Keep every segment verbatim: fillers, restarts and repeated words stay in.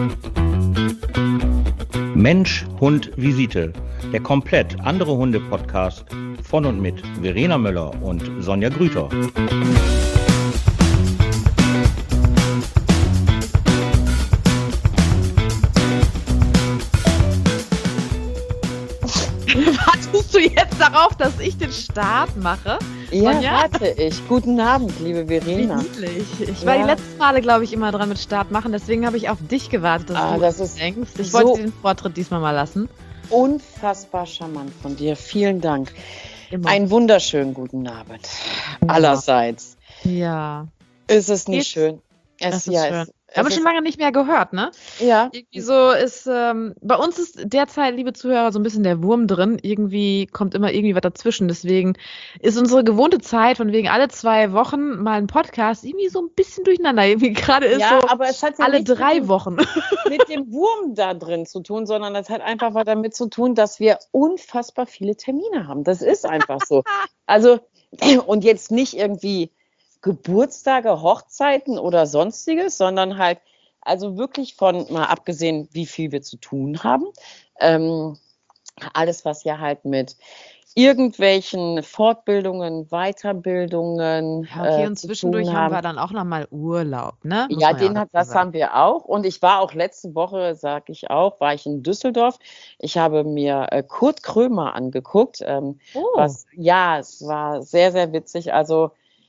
Mensch, Hund, Visite. Der komplett andere Hunde-Podcast von und mit Verena Möller und Sonja Grüter. Wartest du jetzt darauf, dass ich den Start mache? Ja, Sonja? warte ich. Guten Abend, liebe Verena. Wie niedlich. Ich war Ja. die letzten Male, glaube ich, immer dran mit Start machen, deswegen habe ich auf dich gewartet, dass Ah, du das ist denkst. Ich so- wollte dir den Vortritt diesmal mal lassen. Unfassbar charmant von dir. Vielen Dank. Immer. Einen wunderschönen guten Abend. Allerseits. ja, Ist es nicht Geht's? schön? Es, das ist ja, schön. Es, Wir haben es schon ist, lange nicht mehr gehört, ne? ja, Irgendwie so ist, ähm, bei uns ist derzeit, liebe Zuhörer, so ein bisschen der Wurm drin. Irgendwie kommt immer irgendwie was dazwischen. Deswegen ist unsere gewohnte Zeit von wegen alle zwei Wochen mal ein Podcast irgendwie so ein bisschen durcheinander. Irgendwie gerade ist ja, so aber es hat ja alle nichts drei mit dem, Wochen. mit dem Wurm da drin zu tun, sondern es hat einfach was damit zu tun, dass wir unfassbar viele Termine haben. Das ist einfach so. Also, und jetzt nicht irgendwie Geburtstage, Hochzeiten oder sonstiges, sondern halt, also wirklich von, mal abgesehen, wie viel wir zu tun haben, ähm, alles, was ja halt mit irgendwelchen Fortbildungen, Weiterbildungen Ja, okay, äh, und zu zwischendurch tun haben haben. wir dann auch nochmal Urlaub, ne? Muss Ja, man ja den auch hat, dazu das sagen. haben wir auch. Und ich war auch letzte Woche, sag ich auch, war ich in Düsseldorf. Ich habe mir äh, Kurt Krömer angeguckt. Ähm, Oh, was, ja, es war sehr, sehr witzig. Also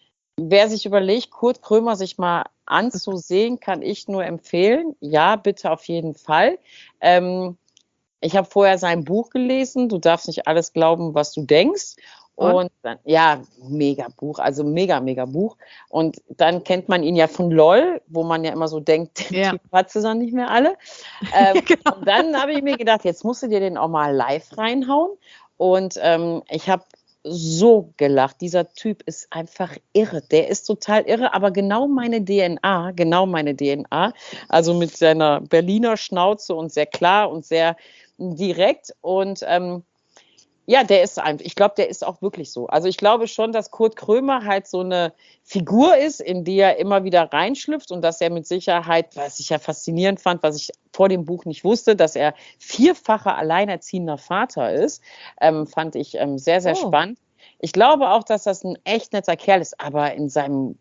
wer sich überlegt, Kurt Krömer sich mal anzusehen, kann ich nur empfehlen. Ja, bitte auf jeden Fall. Ähm, ich habe vorher sein Buch gelesen. Du darfst nicht alles glauben, was du denkst. Und? Und dann, ja, mega Buch, also mega, mega Buch. Und dann kennt man ihn ja von LOL, wo man ja immer so denkt, Ja. die hat sie dann nicht mehr alle. Ähm, Genau. Und dann habe ich mir gedacht, jetzt musst du dir den auch mal live reinhauen. Und ähm, ich habe so gelacht. Dieser Typ ist einfach irre. Der ist total irre, aber genau meine D N A, genau meine D N A. Also mit seiner Berliner Schnauze und sehr klar und sehr direkt. Und ähm, ja, der ist einfach, ich glaube, der ist auch wirklich so. Also ich glaube schon, dass Kurt Krömer halt so eine Figur ist, in die er immer wieder reinschlüpft und dass er mit Sicherheit, was ich ja faszinierend fand, was ich vor dem Buch nicht wusste, dass er vierfacher alleinerziehender Vater ist, ähm, fand ich ähm, sehr, sehr Oh. spannend. Ich glaube auch, dass das ein echt netter Kerl ist, aber in seinem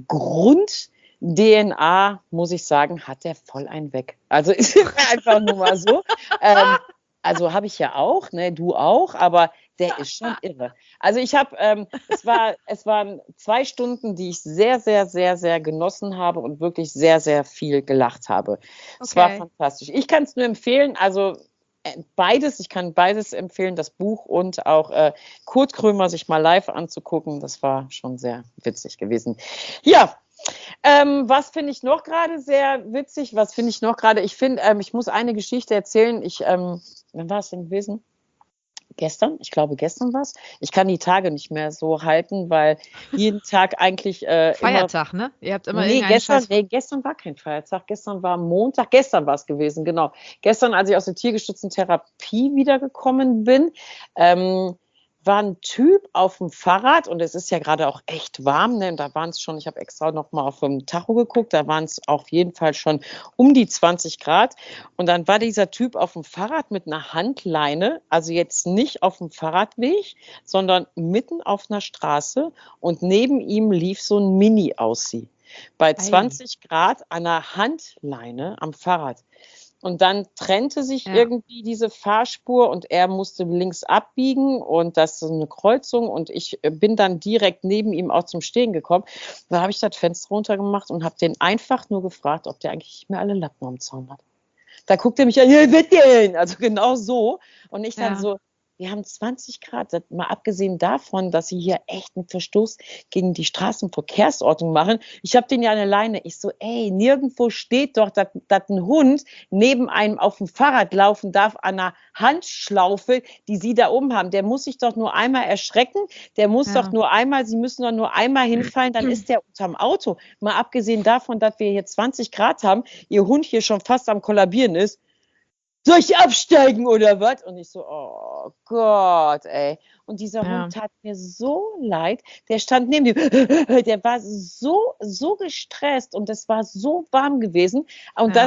Grund-D N A, muss ich sagen, hat der voll einen weg. Also ist einfach nur mal so. Ähm, Also habe ich ja auch, ne, du auch, aber der ist schon irre. Also ich habe, ähm, es war, es waren zwei Stunden, die ich sehr, sehr, sehr, sehr genossen habe und wirklich sehr, sehr viel gelacht habe. Es war Okay. fantastisch. Ich kann es nur empfehlen, also äh, beides, ich kann beides empfehlen, das Buch und auch äh, Kurt Krömer sich mal live anzugucken. Das war schon sehr witzig gewesen. Ja. Ähm, was finde ich noch gerade sehr witzig? Was finde ich noch gerade? Ich finde, ähm, ich muss eine Geschichte erzählen. Ich, ähm, wann war es denn gewesen? Gestern? Ich glaube, gestern war es. Ich kann die Tage nicht mehr so halten, weil jeden Tag eigentlich äh, immer. Feiertag, ne? Ihr habt immer Nee, irgendeinen gestern, Scheiß. nee, gestern war kein Feiertag. Gestern war Montag. Gestern war es gewesen, genau. Gestern, als ich aus der tiergestützten Therapie wiedergekommen bin, ähm, war ein Typ auf dem Fahrrad und es ist ja gerade auch echt warm, ne? Und da waren es schon, ich habe extra noch mal auf dem Tacho geguckt, da waren es auf jeden Fall schon um die zwanzig Grad. Und dann war dieser Typ auf dem Fahrrad mit einer Handleine, also jetzt nicht auf dem Fahrradweg, sondern mitten auf einer Straße und neben ihm lief so ein Mini-Aussie. Bei zwanzig Grad an einer Handleine am Fahrrad. Und dann trennte sich Ja. irgendwie diese Fahrspur und er musste links abbiegen und das ist eine Kreuzung und ich äh, bin dann direkt neben ihm auch zum Stehen gekommen. Da habe ich das Fenster runtergemacht und habe den einfach nur gefragt, ob der eigentlich nicht mehr alle Lappen am Zaun hat. Da guckt er mich an, ja, was denn? Also genau so. Und ich dann Ja. so, wir haben zwanzig Grad, das- mal abgesehen davon, dass sie hier echt einen Verstoß gegen die Straßenverkehrsordnung machen. Ich habe den ja eine Leine. Ich so, ey, nirgendwo steht doch, dass, dass ein Hund neben einem auf dem Fahrrad laufen darf an einer Handschlaufe, die sie da oben haben. Der muss sich doch nur einmal erschrecken, der muss Ja. doch nur einmal, sie müssen doch nur einmal hinfallen, dann ist der unterm Auto. Mal abgesehen davon, dass wir hier zwanzig Grad haben, ihr Hund hier schon fast am Kollabieren ist. Soll ich absteigen oder was? Und ich so, oh Gott, ey. Und dieser Ja. Hund tat mir so leid. Der stand neben mir. Der war so, so gestresst und es war so warm gewesen. Und Ja. das,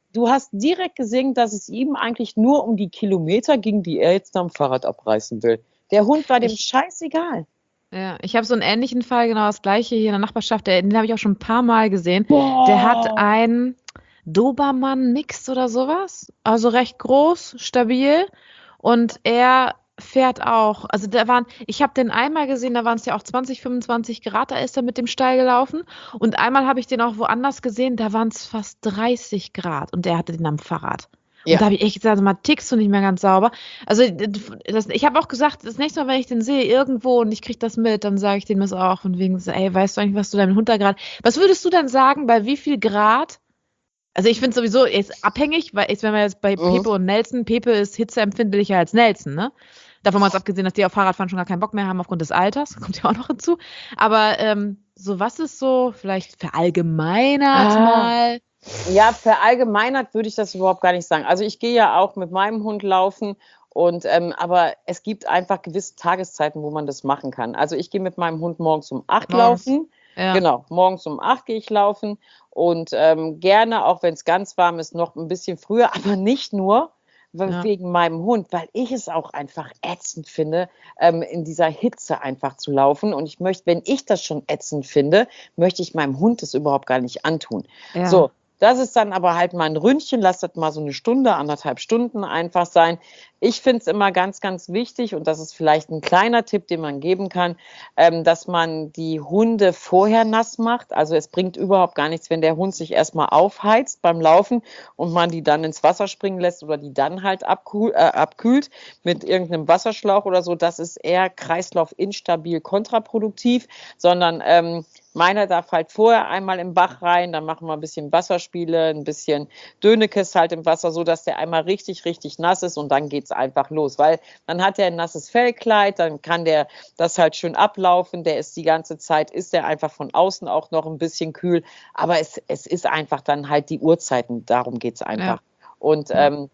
du hast direkt gesehen, dass es ihm eigentlich nur um die Kilometer ging, die er jetzt am Fahrrad abreißen will. Der Hund war dem Ich- scheißegal. Ja, ich habe so einen ähnlichen Fall, genau das gleiche hier in der Nachbarschaft, der, den habe ich auch schon ein paar Mal gesehen. Boah. Der hat ein Dobermann-Mix oder sowas, also recht groß, stabil und er fährt auch, also da waren, ich habe den einmal gesehen, da waren es ja auch zwanzig, fünfundzwanzig Grad, da ist er mit dem Steil gelaufen und einmal habe ich den auch woanders gesehen, da waren es fast dreißig Grad und der hatte den am Fahrrad. Und Ja. da habe ich echt gesagt, mal tickst du nicht mehr ganz sauber. Also das, ich habe auch gesagt, das nächste Mal, wenn ich den sehe irgendwo und ich kriege das mit, dann sage ich dem das auch von wegen, so, ey, weißt du eigentlich, was du deinem Hund da gerade, was würdest du dann sagen, bei wie viel Grad? Also ich finde sowieso, er ist abhängig, weil jetzt, wenn wir jetzt bei Mhm. Pepe und Nelson, Pepe ist hitzeempfindlicher als Nelson, ne? Davon mal ganz abgesehen, dass die auf Fahrradfahren schon gar keinen Bock mehr haben aufgrund des Alters, kommt ja auch noch hinzu. Aber ähm, so was ist so, vielleicht verallgemeinert Ah. mal. Ja, verallgemeinert würde ich das überhaupt gar nicht sagen. Also ich gehe ja auch mit meinem Hund laufen und ähm, aber es gibt einfach gewisse Tageszeiten, wo man das machen kann. Also ich gehe mit meinem Hund morgens um acht Morgens. laufen. Ja. Genau, morgens um acht gehe ich laufen und ähm, gerne, auch wenn es ganz warm ist, noch ein bisschen früher, aber nicht nur we- Ja. wegen meinem Hund, weil ich es auch einfach ätzend finde, ähm, in dieser Hitze einfach zu laufen. Und ich möchte, wenn ich das schon ätzend finde, möchte ich meinem Hund das überhaupt gar nicht antun. Ja. So, das ist dann aber halt mal ein Ründchen, lasst das mal so eine Stunde, anderthalb Stunden einfach sein. Ich finde es immer ganz, ganz wichtig, und das ist vielleicht ein kleiner Tipp, den man geben kann, ähm, dass man die Hunde vorher nass macht. Also es bringt überhaupt gar nichts, wenn der Hund sich erstmal aufheizt beim Laufen und man die dann ins Wasser springen lässt oder die dann halt abkühl, äh, abkühlt mit irgendeinem Wasserschlauch oder so. Das ist eher kreislaufinstabil, kontraproduktiv, sondern ähm, meiner darf halt vorher einmal im Bach rein, dann machen wir ein bisschen Wasserspiele, ein bisschen Dönekes halt im Wasser, so dass der einmal richtig, richtig nass ist und dann geht's einfach los, weil dann hat er ein nasses Fellkleid, dann kann der das halt schön ablaufen, der ist die ganze Zeit, ist der einfach von außen auch noch ein bisschen kühl, aber es, es ist einfach dann halt die Uhrzeiten, darum geht's einfach. Und Ja. ähm,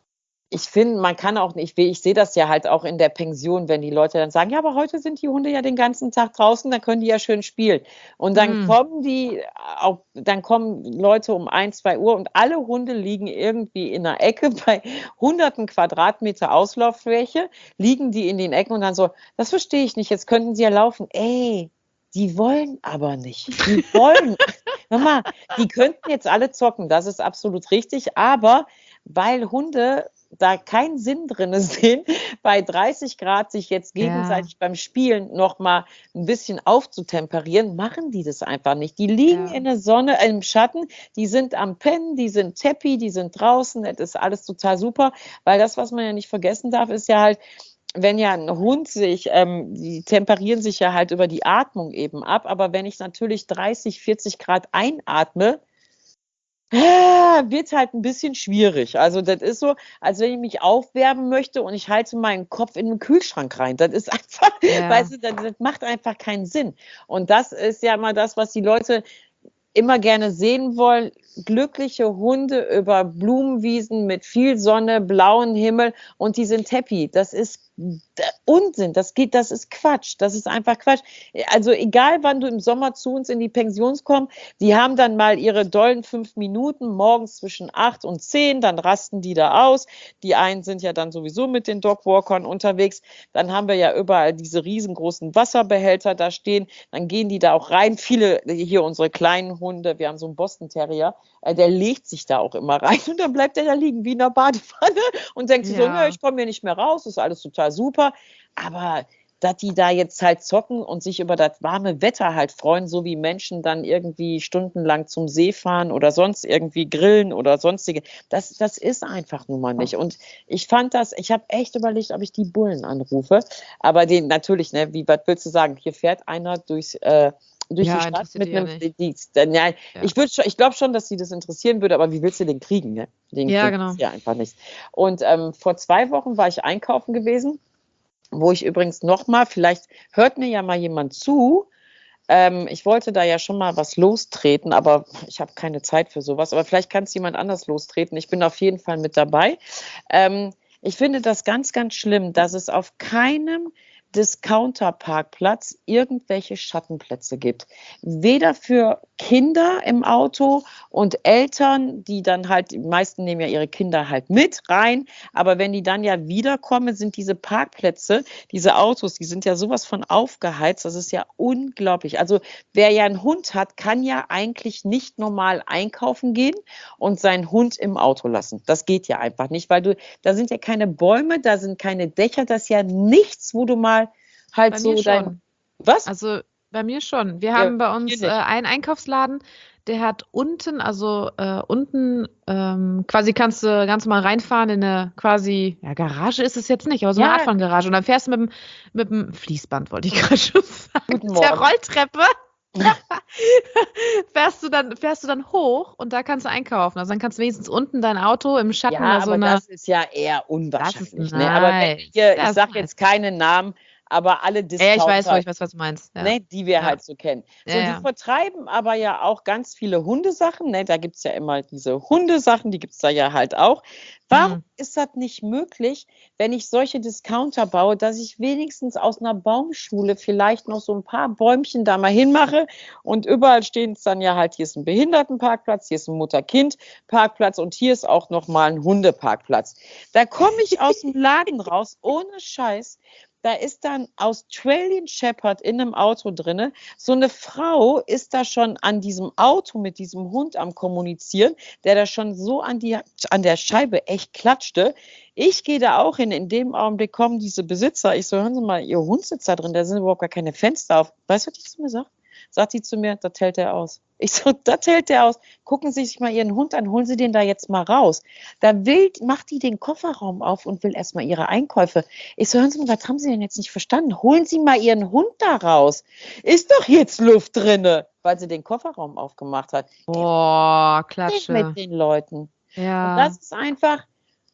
ich finde, man kann auch nicht, ich sehe das ja halt auch in der Pension, wenn die Leute dann sagen, ja, aber heute sind die Hunde ja den ganzen Tag draußen, dann können die ja schön spielen. Und dann Mhm. kommen die, auch, dann kommen Leute um ein, zwei Uhr und alle Hunde liegen irgendwie in einer Ecke bei hunderten Quadratmeter Auslauffläche, liegen die in den Ecken und dann so, das verstehe ich nicht, jetzt könnten sie ja laufen. Ey, die wollen aber nicht. Die wollen, Mama, die könnten jetzt alle zocken, das ist absolut richtig, aber weil Hunde da keinen Sinn drin sehen, bei dreißig Grad sich jetzt gegenseitig Ja. beim Spielen noch mal ein bisschen aufzutemperieren, machen die das einfach nicht. Die liegen Ja. in der Sonne, im Schatten, die sind am Pennen, die sind happy, die sind draußen, das ist alles total super, weil das, was man ja nicht vergessen darf, ist ja halt, wenn ja ein Hund sich, ähm, die temperieren sich ja halt über die Atmung eben ab, aber wenn ich natürlich dreißig, vierzig Grad einatme, wird halt ein bisschen schwierig. Also das ist so, als wenn ich mich aufwärmen möchte und ich halte meinen Kopf in den Kühlschrank rein. Das ist einfach, Ja. weißt du, das, das macht einfach keinen Sinn. Und das ist ja immer das, was die Leute immer gerne sehen wollen. Glückliche Hunde über Blumenwiesen mit viel Sonne, blauen Himmel und die sind happy. Das ist Unsinn, das geht, das ist Quatsch, das ist einfach Quatsch. Also egal, wann du im Sommer zu uns in die Pension kommst, die haben dann mal ihre dollen fünf Minuten morgens zwischen acht und zehn, dann rasten die da aus. Die einen sind ja dann sowieso mit den Dogwalkern unterwegs. Dann haben wir ja überall diese riesengroßen Wasserbehälter da stehen. Dann gehen die da auch rein. Viele, hier unsere kleinen Hunde, wir haben so einen Boston Terrier, der legt sich da auch immer rein und dann bleibt er da liegen wie in einer Badewanne und denkt sich so, Ja. nö, ich komme hier nicht mehr raus, ist alles total super. Aber dass die da jetzt halt zocken und sich über das warme Wetter halt freuen, so wie Menschen dann irgendwie stundenlang zum See fahren oder sonst irgendwie grillen oder sonstige, das, das ist einfach nun mal nicht. Und ich fand das, ich habe echt überlegt, ob ich die Bullen anrufe, aber den natürlich, ne, wie, was willst du sagen, hier fährt einer durchs, äh, durch Ja, die Stadt interessiert mit die ja einem, nicht. die, die, ja, Ja. ich würde schon, ich glaube schon, dass sie das interessieren würde, aber wie willst du den kriegen, ne? Den Ja, kriegst genau. du ja einfach nicht. Und ähm, vor zwei Wochen war ich einkaufen gewesen, wo ich übrigens nochmal, vielleicht hört mir ja mal jemand zu, ähm, ich wollte da ja schon mal was lostreten, aber ich habe keine Zeit für sowas, aber vielleicht kann es jemand anders lostreten. Ich bin auf jeden Fall mit dabei. Ähm, ich finde das ganz, ganz schlimm, dass es auf keinem Discounter-Parkplatz irgendwelche Schattenplätze gibt. Weder für Kinder im Auto und Eltern, die dann halt, die meisten nehmen ja ihre Kinder halt mit rein, aber wenn die dann ja wiederkommen, sind diese Parkplätze, diese Autos, die sind ja sowas von aufgeheizt, das ist ja unglaublich. Also wer ja einen Hund hat, kann ja eigentlich nicht normal einkaufen gehen und seinen Hund im Auto lassen. Das geht ja einfach nicht, weil du, da sind ja keine Bäume, da sind keine Dächer, das ist ja nichts, wo du mal halt Bei so mir dein... schon. Was? Also bei mir schon. Wir Ja, haben bei hier uns nicht. äh, einen Einkaufsladen, der hat unten, also äh, unten ähm, quasi kannst du ganz normal reinfahren in eine quasi, ja, Garage ist es jetzt nicht, aber so eine Ja. Art von Garage. Und dann fährst du mit dem, mit dem Fließband, wollte ich gerade schon sagen, Guten mit der Morgen. Rolltreppe. fährst du dann fährst du dann hoch und da kannst du einkaufen. Also dann kannst du wenigstens unten dein Auto im Schatten Ja, oder so aber eine. das ist ja eher Das unwahrscheinlich. ist Ne? Aber wenn nice. wir, ich Das sage ist jetzt keine Namen, aber alle nice. Ja, ich weiß, wo Discounter, ich weiß, was du meinst. Ja. ne, die wir Ja. halt so kennen. So, Ja, die ja. vertreiben aber ja auch ganz viele Hundesachen. Ne? Da gibt es ja immer diese Hundesachen, die gibt es da ja halt auch. Warum Mhm. ist das nicht möglich, wenn ich solche Discounter baue, dass ich wenigstens aus einer Baumschule vielleicht noch so ein paar Bäumchen da mal hinmache und überall stehen es dann ja halt, hier ist ein Behindertenparkplatz, hier ist ein Mutter-Kind-Parkplatz und hier ist auch nochmal ein Hundeparkplatz. Da komme ich aus dem Laden raus, ohne Scheiß. Da ist dann Australian Shepherd in einem Auto drinne. So eine Frau ist da schon an diesem Auto mit diesem Hund am Kommunizieren, der da schon so an, die, an der Scheibe echt klatschte. Ich gehe da auch hin. In dem Augenblick kommen diese Besitzer. Ich so, hören Sie mal, Ihr Hund sitzt da drin, da sind überhaupt gar keine Fenster auf. Weißt du, was die zu mir sagt? Sagt die zu mir, da hält der aus. Ich so, das hält der aus. Gucken Sie sich mal Ihren Hund an, holen Sie den da jetzt mal raus. Da will, macht die den Kofferraum auf und will erstmal ihre Einkäufe. Ich so, hören Sie mal, was haben Sie denn jetzt nicht verstanden? Holen Sie mal Ihren Hund da raus. Ist doch jetzt Luft drinne, weil sie den Kofferraum aufgemacht hat. Boah, Nicht Klatsche. mit den Leuten. Und Ja. das ist einfach,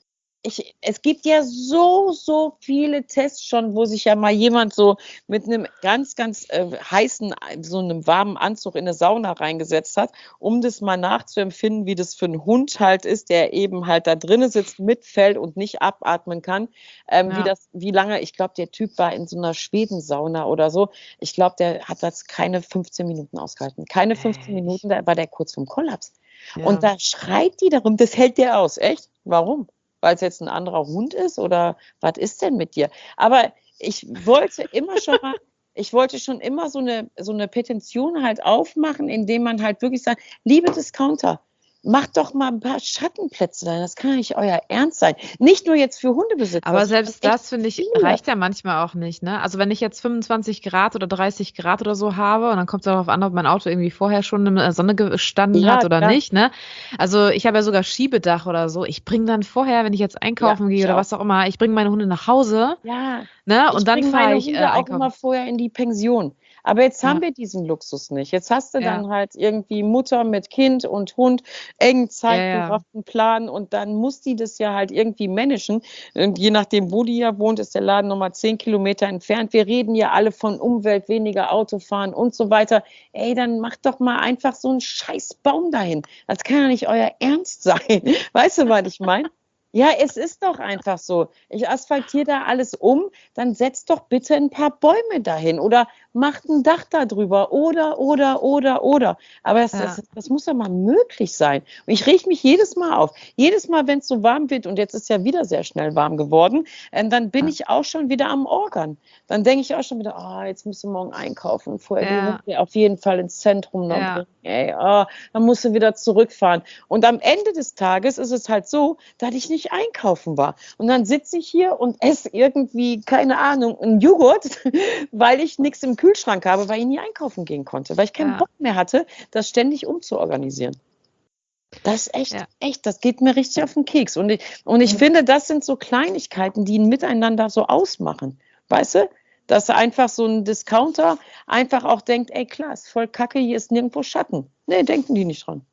ich, es gibt ja so, so viele Tests schon, wo sich ja mal jemand so mit einem ganz, ganz äh, heißen, so einem warmen Anzug in eine Sauna reingesetzt hat, um das mal nachzuempfinden, wie das für einen Hund halt ist, der eben halt da drinnen sitzt, mitfällt und nicht abatmen kann. Ähm, Ja. wie das, wie lange, ich glaube, der Typ war in so einer Schwedensauna oder so. Ich glaube, der hat das keine fünfzehn Minuten ausgehalten. Keine fünfzehn Echt? Minuten, da war der kurz vorm Kollaps. Ja. Und da schreit die darum, das hält der aus. Echt? Warum? Weil es jetzt ein anderer Hund ist oder was ist denn mit dir? Aber ich wollte immer schon mal, ich wollte schon immer so eine, so eine Petition halt aufmachen, indem man halt wirklich sagt, liebe Discounter, macht doch mal ein paar Schattenplätze da. Das kann ja nicht euer Ernst sein. Nicht nur jetzt für Hundebesitzer. Aber sondern selbst echt das, finde ich, viele. reicht ja manchmal auch nicht, ne? Also wenn ich jetzt fünfundzwanzig Grad oder dreißig Grad oder so habe und dann kommt es darauf an, ob mein Auto irgendwie vorher schon in der Sonne gestanden Ja, hat oder klar. nicht, ne? Also ich habe ja sogar Schiebedach oder so. Ich bringe dann vorher, wenn ich jetzt einkaufen Ja, gehe ich oder auch. was auch immer, ich bringe meine Hunde nach Hause, Ja, ne? ich Und dann bringe fahre meine ich äh, Hunde auch einkaufen. immer vorher in die Pension. Aber jetzt haben Ja. wir diesen Luxus nicht. Jetzt hast du Ja. dann halt irgendwie Mutter mit Kind und Hund, engen Ja, ja. zeitgerafften Plan und dann muss die das ja halt irgendwie managen. Und je nachdem, wo die ja wohnt, ist der Laden nochmal zehn Kilometer entfernt. Wir reden ja alle von Umwelt, weniger Autofahren und so weiter. Ey, dann macht doch mal einfach so einen scheiß Baum dahin. Das kann ja nicht euer Ernst sein. Weißt du, was ich meine? Ja, es ist doch einfach so. Ich asphaltiere da alles um, dann setzt doch bitte ein paar Bäume dahin oder macht ein Dach da drüber oder, oder, oder, oder. Aber das, Ja. das, das muss doch mal möglich sein. Und ich reg mich jedes Mal auf. Jedes Mal, wenn es so warm wird, und jetzt ist ja wieder sehr schnell warm geworden, äh, dann bin Ja. ich auch schon wieder am Orgern. Dann denke ich auch schon wieder, ah, jetzt musst du morgen einkaufen, vorher die Ja. Hunde auf jeden Fall ins Zentrum noch Ja. bringen. Ey, ah, dann musst du wieder zurückfahren. Und am Ende des Tages ist es halt so, dass ich nicht einkaufen war. Und dann sitze ich hier und esse irgendwie, keine Ahnung, einen Joghurt, weil ich nichts im Kühlschrank habe, weil ich nie einkaufen gehen konnte, weil ich keinen Ja. Bock mehr hatte, das ständig umzuorganisieren. Das ist echt, Ja. echt, das geht mir richtig auf den Keks. Und ich, und ich Mhm. finde, das sind so Kleinigkeiten, die ein Miteinander so ausmachen. Weißt du? Dass einfach so ein Discounter einfach auch denkt, ey klar, ist voll kacke, hier ist nirgendwo Schatten. Nee, denken die nicht dran.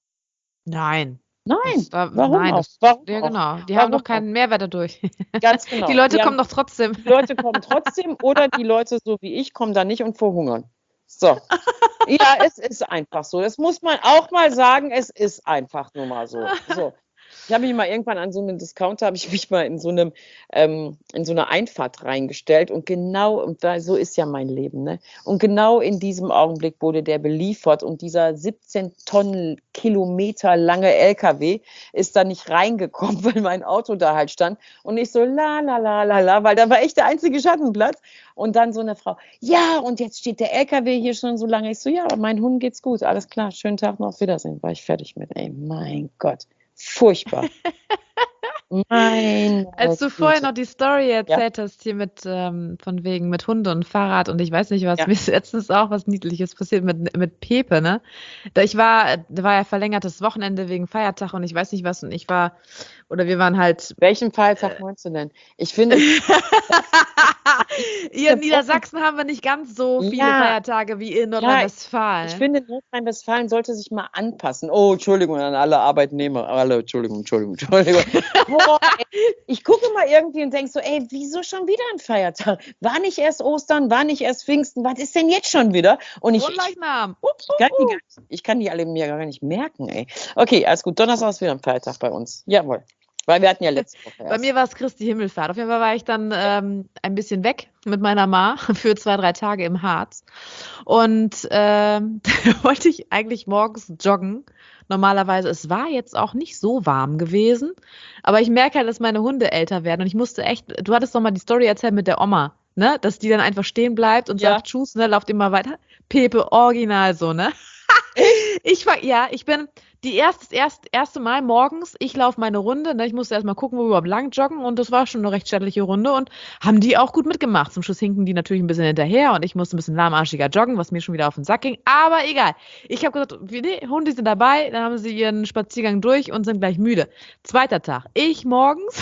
Nein. Nein, Das, da, warum nein, auch? das, Warum ja auch? genau. Die Warum haben doch auch? keinen Mehrwert dadurch. Ganz genau. Die Leute Die kommen haben, doch trotzdem. die Leute kommen trotzdem oder die Leute, so wie ich, kommen da nicht und verhungern. So. Ja, es ist einfach so. Das muss man auch mal sagen, es ist einfach nur mal so. So. Ich habe mich mal irgendwann an so einem Discounter, habe ich mich mal in so einem ähm, in so einer Einfahrt reingestellt und genau, und da, so ist ja mein Leben, ne? Und genau in diesem Augenblick wurde der beliefert und dieser siebzehn Tonnen Kilometer lange L K W ist da nicht reingekommen, weil mein Auto da halt stand und ich so la la la la la, weil da war echt der einzige Schattenplatz und dann so eine Frau, ja, und jetzt steht der L K W hier schon so lange. Ich so, ja, aber mein Hund geht's gut, alles klar, schönen Tag noch, auf Wiedersehen. War ich fertig mit, ey, mein Gott. Furchtbar. Meine Als du Güte. vorhin noch die Story Ja. erzählt hast, hier mit, ähm, von wegen mit Hunde und Fahrrad und ich weiß nicht was, Ja. mir ist letztens auch was Niedliches passiert mit, mit Pepe, ne? Da ich war, da war ja verlängertes Wochenende wegen Feiertag und ich weiß nicht was und ich war, oder wir waren halt, Welchen Feiertag meinst du denn? Ich finde, hier in Niedersachsen haben wir nicht ganz so viele Ja. Feiertage wie in Nordrhein-Westfalen. ich finde, Nordrhein-Westfalen sollte sich mal anpassen. Oh, Entschuldigung an alle Arbeitnehmer. Alle, Entschuldigung, Entschuldigung, Entschuldigung. Boah, ey, ich gucke mal irgendwie und denke so, ey, wieso schon wieder ein Feiertag? War nicht erst Ostern, war nicht erst Pfingsten, was ist denn jetzt schon wieder? Und ich, ich, Leichnam. kann die, gar nicht- ich kann die alle mir gar nicht merken, ey. Okay, alles gut. Donnerstag ist wieder ein Feiertag bei uns. Jawohl. Weil wir hatten ja letzte Woche erst. Bei mir war es Christi Himmelfahrt. Auf jeden Fall war ich dann ähm, ein bisschen weg mit meiner Ma für zwei, drei Tage im Harz. Und ähm, da wollte ich eigentlich morgens joggen. Normalerweise, es war jetzt auch nicht so warm gewesen, aber ich merke halt, dass meine Hunde älter werden und ich musste echt, du hattest doch mal die Story erzählt mit der Oma, ne, dass die dann einfach stehen bleibt und Ja. sagt, tschüss, ne, lauft immer weiter. Pepe, original so, ne? Ich war, ja, ich bin die erste, das erste, erste Mal morgens, ich laufe meine Runde, ne, ich musste erst mal gucken, wo wir überhaupt lang joggen und das war schon eine recht stattliche Runde und haben die auch gut mitgemacht. Zum Schluss hinken die natürlich ein bisschen hinterher und ich musste ein bisschen lahmarschiger joggen, was mir schon wieder auf den Sack ging, aber egal. Ich habe gesagt, wie, nee, Hunde sind dabei, dann haben sie ihren Spaziergang durch und sind gleich müde. Zweiter Tag, ich morgens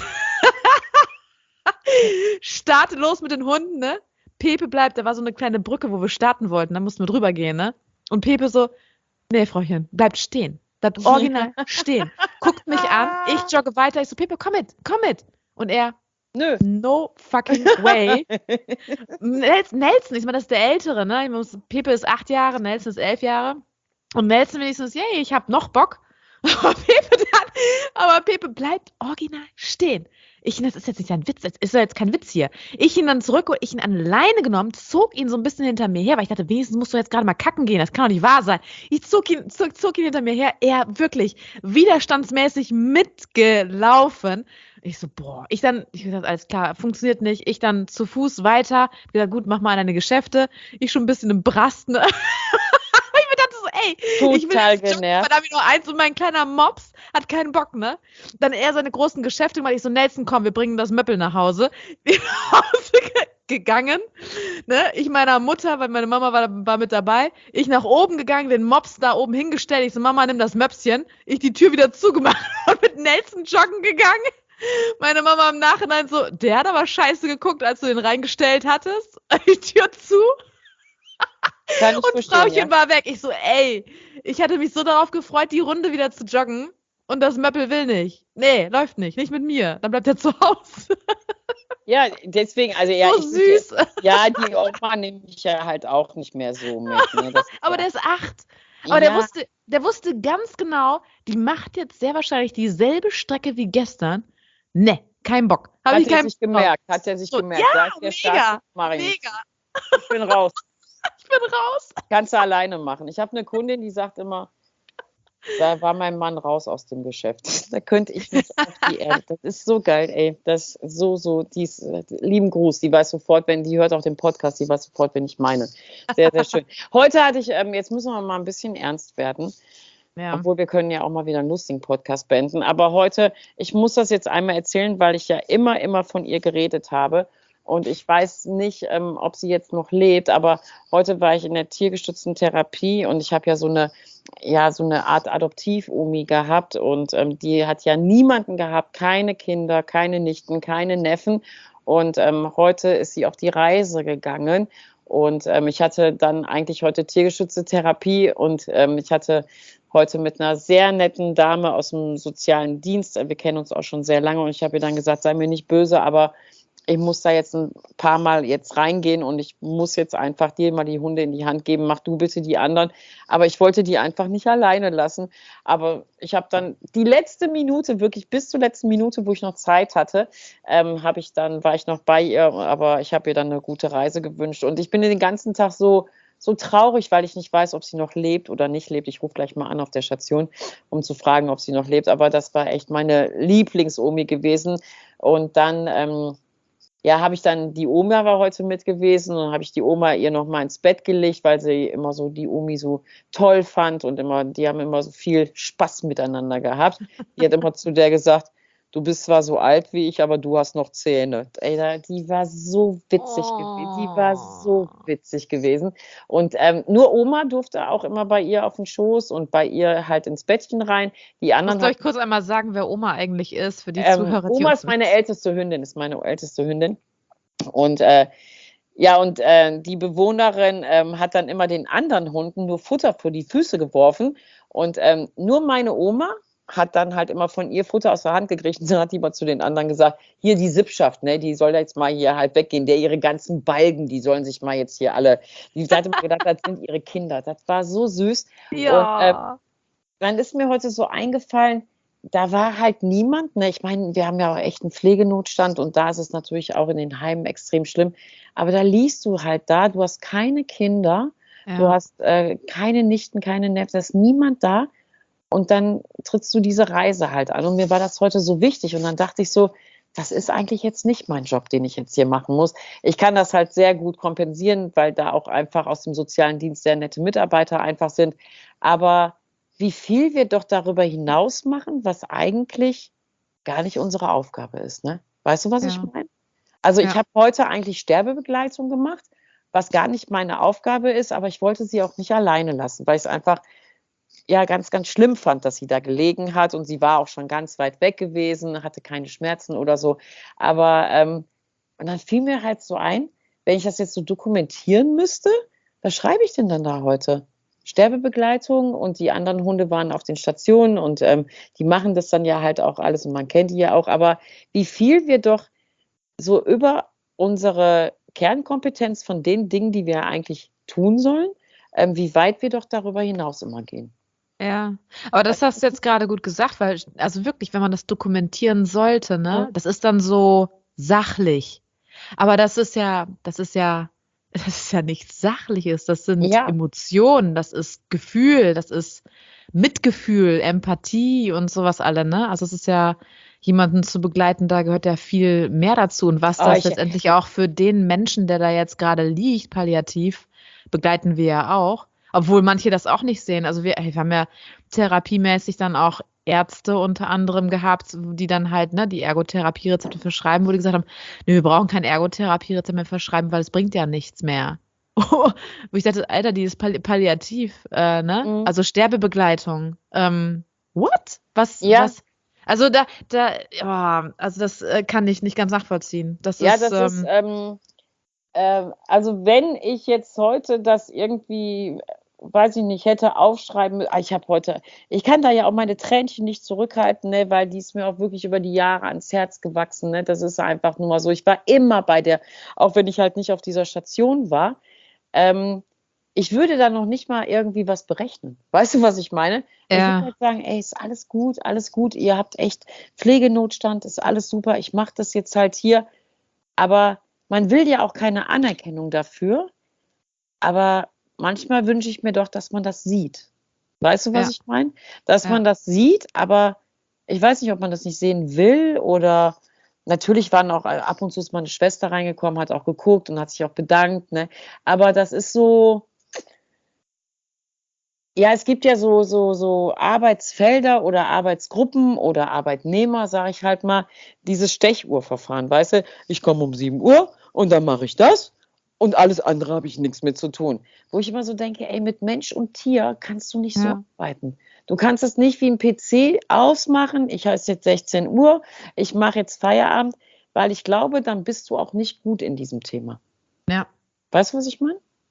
starte los mit den Hunden, ne? Pepe bleibt, da war so eine kleine Brücke, wo wir starten wollten, da mussten wir drüber gehen, ne? Und Pepe so, nee, Frauchen, bleibt stehen. Bleibt original stehen. Guckt mich an, ich jogge weiter. Ich so, Pepe, komm mit, komm mit. Und er, Nö. no fucking way. Nelson, Nelson, ich meine, das ist der Ältere, ne? Ich muss, Pepe ist acht Jahre, Nelson ist elf Jahre. Und Nelson wenigstens, yay, ich hab noch Bock. Aber Pepe dann, aber Pepe bleibt original stehen. Ich, das ist jetzt nicht ein Witz, das ist ja jetzt kein Witz hier. Ich ihn dann zurück, ich ihn an Leine genommen, zog ihn so ein bisschen hinter mir her, weil ich dachte, wenigstens musst du jetzt gerade mal kacken gehen, das kann doch nicht wahr sein. Ich zog ihn, zog, zog ihn hinter mir her, er wirklich widerstandsmäßig mitgelaufen. Ich so, boah, ich dann, ich gesagt, alles klar, funktioniert nicht. Ich dann zu Fuß weiter, gesagt, gut, mach mal deine Geschäfte. Ich schon ein bisschen im Brasten. Ich mir dachte so, ey, ich will Total jetzt joggen, genervt. verdammt nur eins und mein kleiner Mops hat keinen Bock, ne? Dann er seine großen Geschäfte gemacht. Ich so, Nelson, komm, wir bringen das Möppel nach Hause. Wir sind nach Hause ge- gegangen, ne? Ich meiner Mutter, weil meine Mama war, war mit dabei. Ich nach oben gegangen, den Mops da oben hingestellt. Ich so, Mama, nimm das Möpschen. Ich die Tür wieder zugemacht und mit Nelson joggen gegangen. Meine Mama im Nachhinein so, der hat aber scheiße geguckt, als du den reingestellt hattest. Die Tür zu. Kann ich Und verstehen, Frauchen ja. war weg. Ich so, ey, ich hatte mich so darauf gefreut, die Runde wieder zu joggen. Und das Möppel will nicht. Nee, läuft nicht. Nicht mit mir. Dann bleibt er zu Hause. Ja, deswegen, also ja, so ich, süß. ja, die Oma nehme ich ja halt auch nicht mehr so mit. Ne? Das ist Aber ja, der ist acht. Aber der ja, wusste, der wusste ganz genau, die macht jetzt sehr wahrscheinlich dieselbe Strecke wie gestern. Nee, kein Bock. Hab hat ich er keinen sich Bock. gemerkt, hat er sich So, gemerkt. ja, Da ist der mega, Stark, mach ich nicht. Mega. Ich bin raus. Ich bin raus. Kannst du alleine machen. Ich habe eine Kundin, die sagt immer, da war mein Mann raus aus dem Geschäft. Da könnte ich nicht auf die Erde. Das ist so geil, ey. Das ist so, so, die ist, lieben Gruß. Die weiß sofort, wenn, die hört auch den Podcast, die weiß sofort, wenn ich meine. Sehr, sehr schön. Heute hatte ich, ähm, jetzt müssen wir mal ein bisschen ernst werden. Ja. Obwohl wir können ja auch mal wieder einen lustigen Podcast beenden. Aber heute, ich muss das jetzt einmal erzählen, weil ich ja immer, immer von ihr geredet habe. Und ich weiß nicht, ähm, ob sie jetzt noch lebt, aber heute war ich in der tiergestützten Therapie und ich habe ja so eine, ja, so eine Art Adoptiv-Omi gehabt und ähm, die hat ja niemanden gehabt, keine Kinder, keine Nichten, keine Neffen. Und ähm, heute ist sie auf die Reise gegangen. Und ähm, ich hatte dann eigentlich heute tiergestützte Therapie und ähm, ich hatte heute mit einer sehr netten Dame aus dem sozialen Dienst, wir kennen uns auch schon sehr lange und ich habe ihr dann gesagt, sei mir nicht böse, aber ich muss da jetzt ein paar Mal jetzt reingehen und ich muss jetzt einfach dir mal die Hunde in die Hand geben, mach du bitte die anderen. Aber ich wollte die einfach nicht alleine lassen. Aber ich habe dann die letzte Minute, wirklich bis zur letzten Minute, wo ich noch Zeit hatte, ähm, habe ich dann, war ich noch bei ihr, aber ich habe ihr dann eine gute Reise gewünscht. Und ich bin den ganzen Tag so, so traurig, weil ich nicht weiß, ob sie noch lebt oder nicht lebt. Ich rufe gleich mal an auf der Station, um zu fragen, ob sie noch lebt. Aber das war echt meine Lieblings-Omi gewesen. Und dann, ähm, ja, habe ich dann, die Oma war heute mit gewesen und habe ich die Oma ihr noch mal ins Bett gelegt, weil sie immer so die Omi so toll fand und immer, die haben immer so viel Spaß miteinander gehabt. Die hat immer zu der gesagt, du bist zwar so alt wie ich, aber du hast noch Zähne. Ey, da- die war so witzig Oh. gewesen, die war so witzig gewesen. Und ähm, nur Oma durfte auch immer bei ihr auf den Schoß und bei ihr halt ins Bettchen rein. Die Ich muss, anderen glaube ich, hatten kurz einmal sagen, wer Oma eigentlich ist, für die ähm, Zuhörer, die Oma uns ist meine älteste Hündin, ist meine älteste Hündin. Und äh, ja, und äh, die Bewohnerin ähm, hat dann immer den anderen Hunden nur Futter vor die Füße geworfen. Und ähm, nur meine Oma hat dann halt immer von ihr Futter aus der Hand gekriegt. Und dann hat die mal zu den anderen gesagt, hier die Sippschaft, ne, die soll da jetzt mal hier halt weggehen. Der ihre ganzen Balgen, die sollen sich mal jetzt hier alle, die hat immer gedacht, das sind ihre Kinder. Das war so süß. Und äh, Ja. dann ist mir heute so eingefallen, da war halt niemand, ne? Ich meine, wir haben ja auch echt einen Pflegenotstand und da ist es natürlich auch in den Heimen extrem schlimm. Aber da liest du halt da, du hast keine Kinder, du Ja. hast äh, keine Nichten, keine Neffen, da ist niemand da. Und dann trittst du diese Reise halt an. Und mir war das heute so wichtig. Und dann dachte ich so, das ist eigentlich jetzt nicht mein Job, den ich jetzt hier machen muss. Ich kann das halt sehr gut kompensieren, weil da auch einfach aus dem sozialen Dienst sehr nette Mitarbeiter einfach sind. Aber wie viel wir doch darüber hinaus machen, was eigentlich gar nicht unsere Aufgabe ist, ne? Weißt du, was ich Ja. meine? Also ich Ja. habe heute eigentlich Sterbebegleitung gemacht, was gar nicht meine Aufgabe ist, aber ich wollte sie auch nicht alleine lassen, weil ich es einfach ja ganz, ganz schlimm fand, dass sie da gelegen hat und sie war auch schon ganz weit weg gewesen, hatte keine Schmerzen oder so. Aber ähm, und dann fiel mir halt so ein, wenn ich das jetzt so dokumentieren müsste, was schreibe ich denn dann da heute? Sterbebegleitung und die anderen Hunde waren auf den Stationen und ähm, die machen das dann ja halt auch alles und man kennt die ja auch. Aber wie viel wir doch so über unsere Kernkompetenz von den Dingen, die wir eigentlich tun sollen, ähm, wie weit wir doch darüber hinaus immer gehen. Ja, aber das hast du jetzt gerade gut gesagt, weil, also wirklich, wenn man das dokumentieren sollte, ne, Mhm. das ist dann so sachlich. Aber das ist ja, das ist ja, das ist ja nichts Sachliches, das sind Ja, Emotionen, das ist Gefühl, das ist Mitgefühl, Empathie und sowas alle, ne? Also es ist ja, jemanden zu begleiten, da gehört ja viel mehr dazu. Und was aber das ich, letztendlich auch für den Menschen, der da jetzt gerade liegt, palliativ, begleiten wir ja auch. Obwohl manche das auch nicht sehen. Also wir, wir haben ja therapiemäßig dann auch Ärzte unter anderem gehabt, die dann halt, ne, die Ergotherapie-Rezepte verschreiben, wo die gesagt haben, nö, wir brauchen kein Ergotherapie-Rezept mehr verschreiben, weil es bringt ja nichts mehr. Wo ich dachte, Alter, die ist Palli Palliativ, äh, ne? mhm. Also Sterbebegleitung. Ähm, what? Was, Ja, was? Also da, da, ja, also das äh, kann ich nicht ganz nachvollziehen. Das ja, ist, das ist, ähm, ähm, ähm, also wenn ich jetzt heute das irgendwie, weiß ich nicht, hätte aufschreiben, mü- ah, ich habe heute, ich kann da ja auch meine Tränchen nicht zurückhalten, ne, weil die ist mir auch wirklich über die Jahre ans Herz gewachsen, ne, das ist einfach nur mal so. Ich war immer bei der, auch wenn ich halt nicht auf dieser Station war. Ähm, Ich würde da noch nicht mal irgendwie was berechnen. Weißt du, was ich meine? Ich würde ja, halt sagen, ey, ist alles gut, alles gut, ihr habt echt Pflegenotstand, ist alles super, ich mache das jetzt halt hier. Aber man will ja auch keine Anerkennung dafür. Aber manchmal wünsche ich mir doch, dass man das sieht. Weißt du, was ja, ich meine? Dass ja. man das sieht, aber ich weiß nicht, ob man das nicht sehen will oder natürlich waren auch äh, ab und zu ist meine Schwester reingekommen, hat auch geguckt und hat sich auch bedankt, ne? Aber das ist so, ja, es gibt ja so, so, so Arbeitsfelder oder Arbeitsgruppen oder Arbeitnehmer, sage ich halt mal, dieses Stechuhrverfahren, weißt du, ich komme um sieben Uhr und dann mache ich das und alles andere habe ich nichts mit zu tun. Wo ich immer so denke, ey, mit Mensch und Tier kannst du nicht so Ja. arbeiten. Du kannst es nicht wie ein P C ausmachen, ich heiße jetzt sechzehn Uhr, ich mache jetzt Feierabend, weil ich glaube, dann bist du auch nicht gut in diesem Thema. Ja. Weißt du, was ich meine?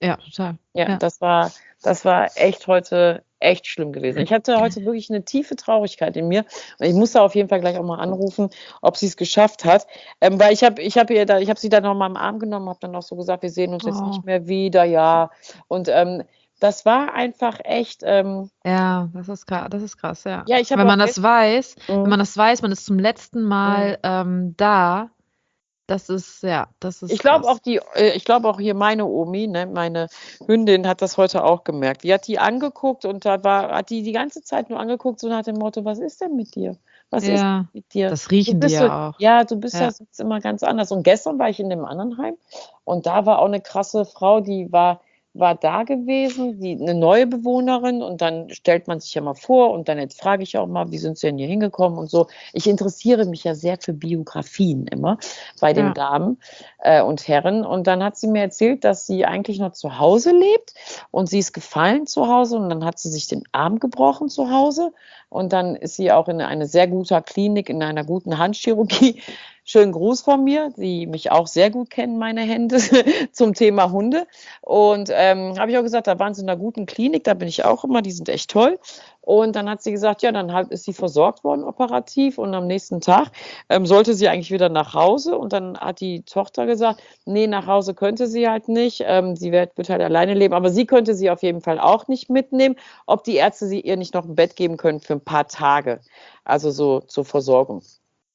Ja, total. Ja, Ja. das war, das war echt heute echt schlimm gewesen. Ich hatte heute wirklich eine tiefe Traurigkeit in mir und ich musste auf jeden Fall gleich auch mal anrufen, ob sie es geschafft hat, ähm, weil ich habe ich habe ihr da, ich habe sie dann noch mal am Arm genommen, habe dann auch so gesagt, wir sehen uns jetzt Oh. nicht mehr wieder, ja, und ähm, das war einfach echt, ähm, Ja, das ist krass, das ist krass, ja. ja, ich habe Wenn auch man das gest- weiß, wenn Mhm. man das weiß, man ist zum letzten Mal ähm, da, das ist, ja, das ist Ich glaube krass. auch die, äh, ich glaube auch hier meine Omi, ne, meine Hündin hat das heute auch gemerkt. Die hat die angeguckt und da war, hat die die ganze Zeit nur angeguckt, so nach dem Motto, was ist denn mit dir? Was ist Ja, mit dir? das Du riechen die bist so, ja auch. ja, du bist ja Ja. sonst immer ganz anders. Und gestern war ich in dem anderen Heim und da war auch eine krasse Frau, die war, war da gewesen, die, eine neue Bewohnerin und dann stellt man sich ja mal vor und dann jetzt frage ich auch mal, wie sind sie denn hier hingekommen und so. Ich interessiere mich ja sehr für Biografien immer bei den Ja. Damen äh, und Herren und dann hat sie mir erzählt, dass sie eigentlich noch zu Hause lebt und sie ist gefallen zu Hause und dann hat sie sich den Arm gebrochen zu Hause und dann ist sie auch in eine sehr gute Klinik, in einer guten Handchirurgie. Schönen Gruß von mir, die mich auch sehr gut kennen, meine Hände, zum Thema Hunde. Und ähm, habe ich auch gesagt, da waren sie in einer guten Klinik, da bin ich auch immer, die sind echt toll. Und dann hat sie gesagt, ja, dann hat, ist sie versorgt worden operativ und am nächsten Tag ähm, sollte sie eigentlich wieder nach Hause. Und dann hat die Tochter gesagt, nee, nach Hause könnte sie halt nicht, ähm, sie wird, wird halt alleine leben, aber sie könnte sie auf jeden Fall auch nicht mitnehmen, ob die Ärzte sie ihr nicht noch ein Bett geben können für ein paar Tage, also so zur Versorgung.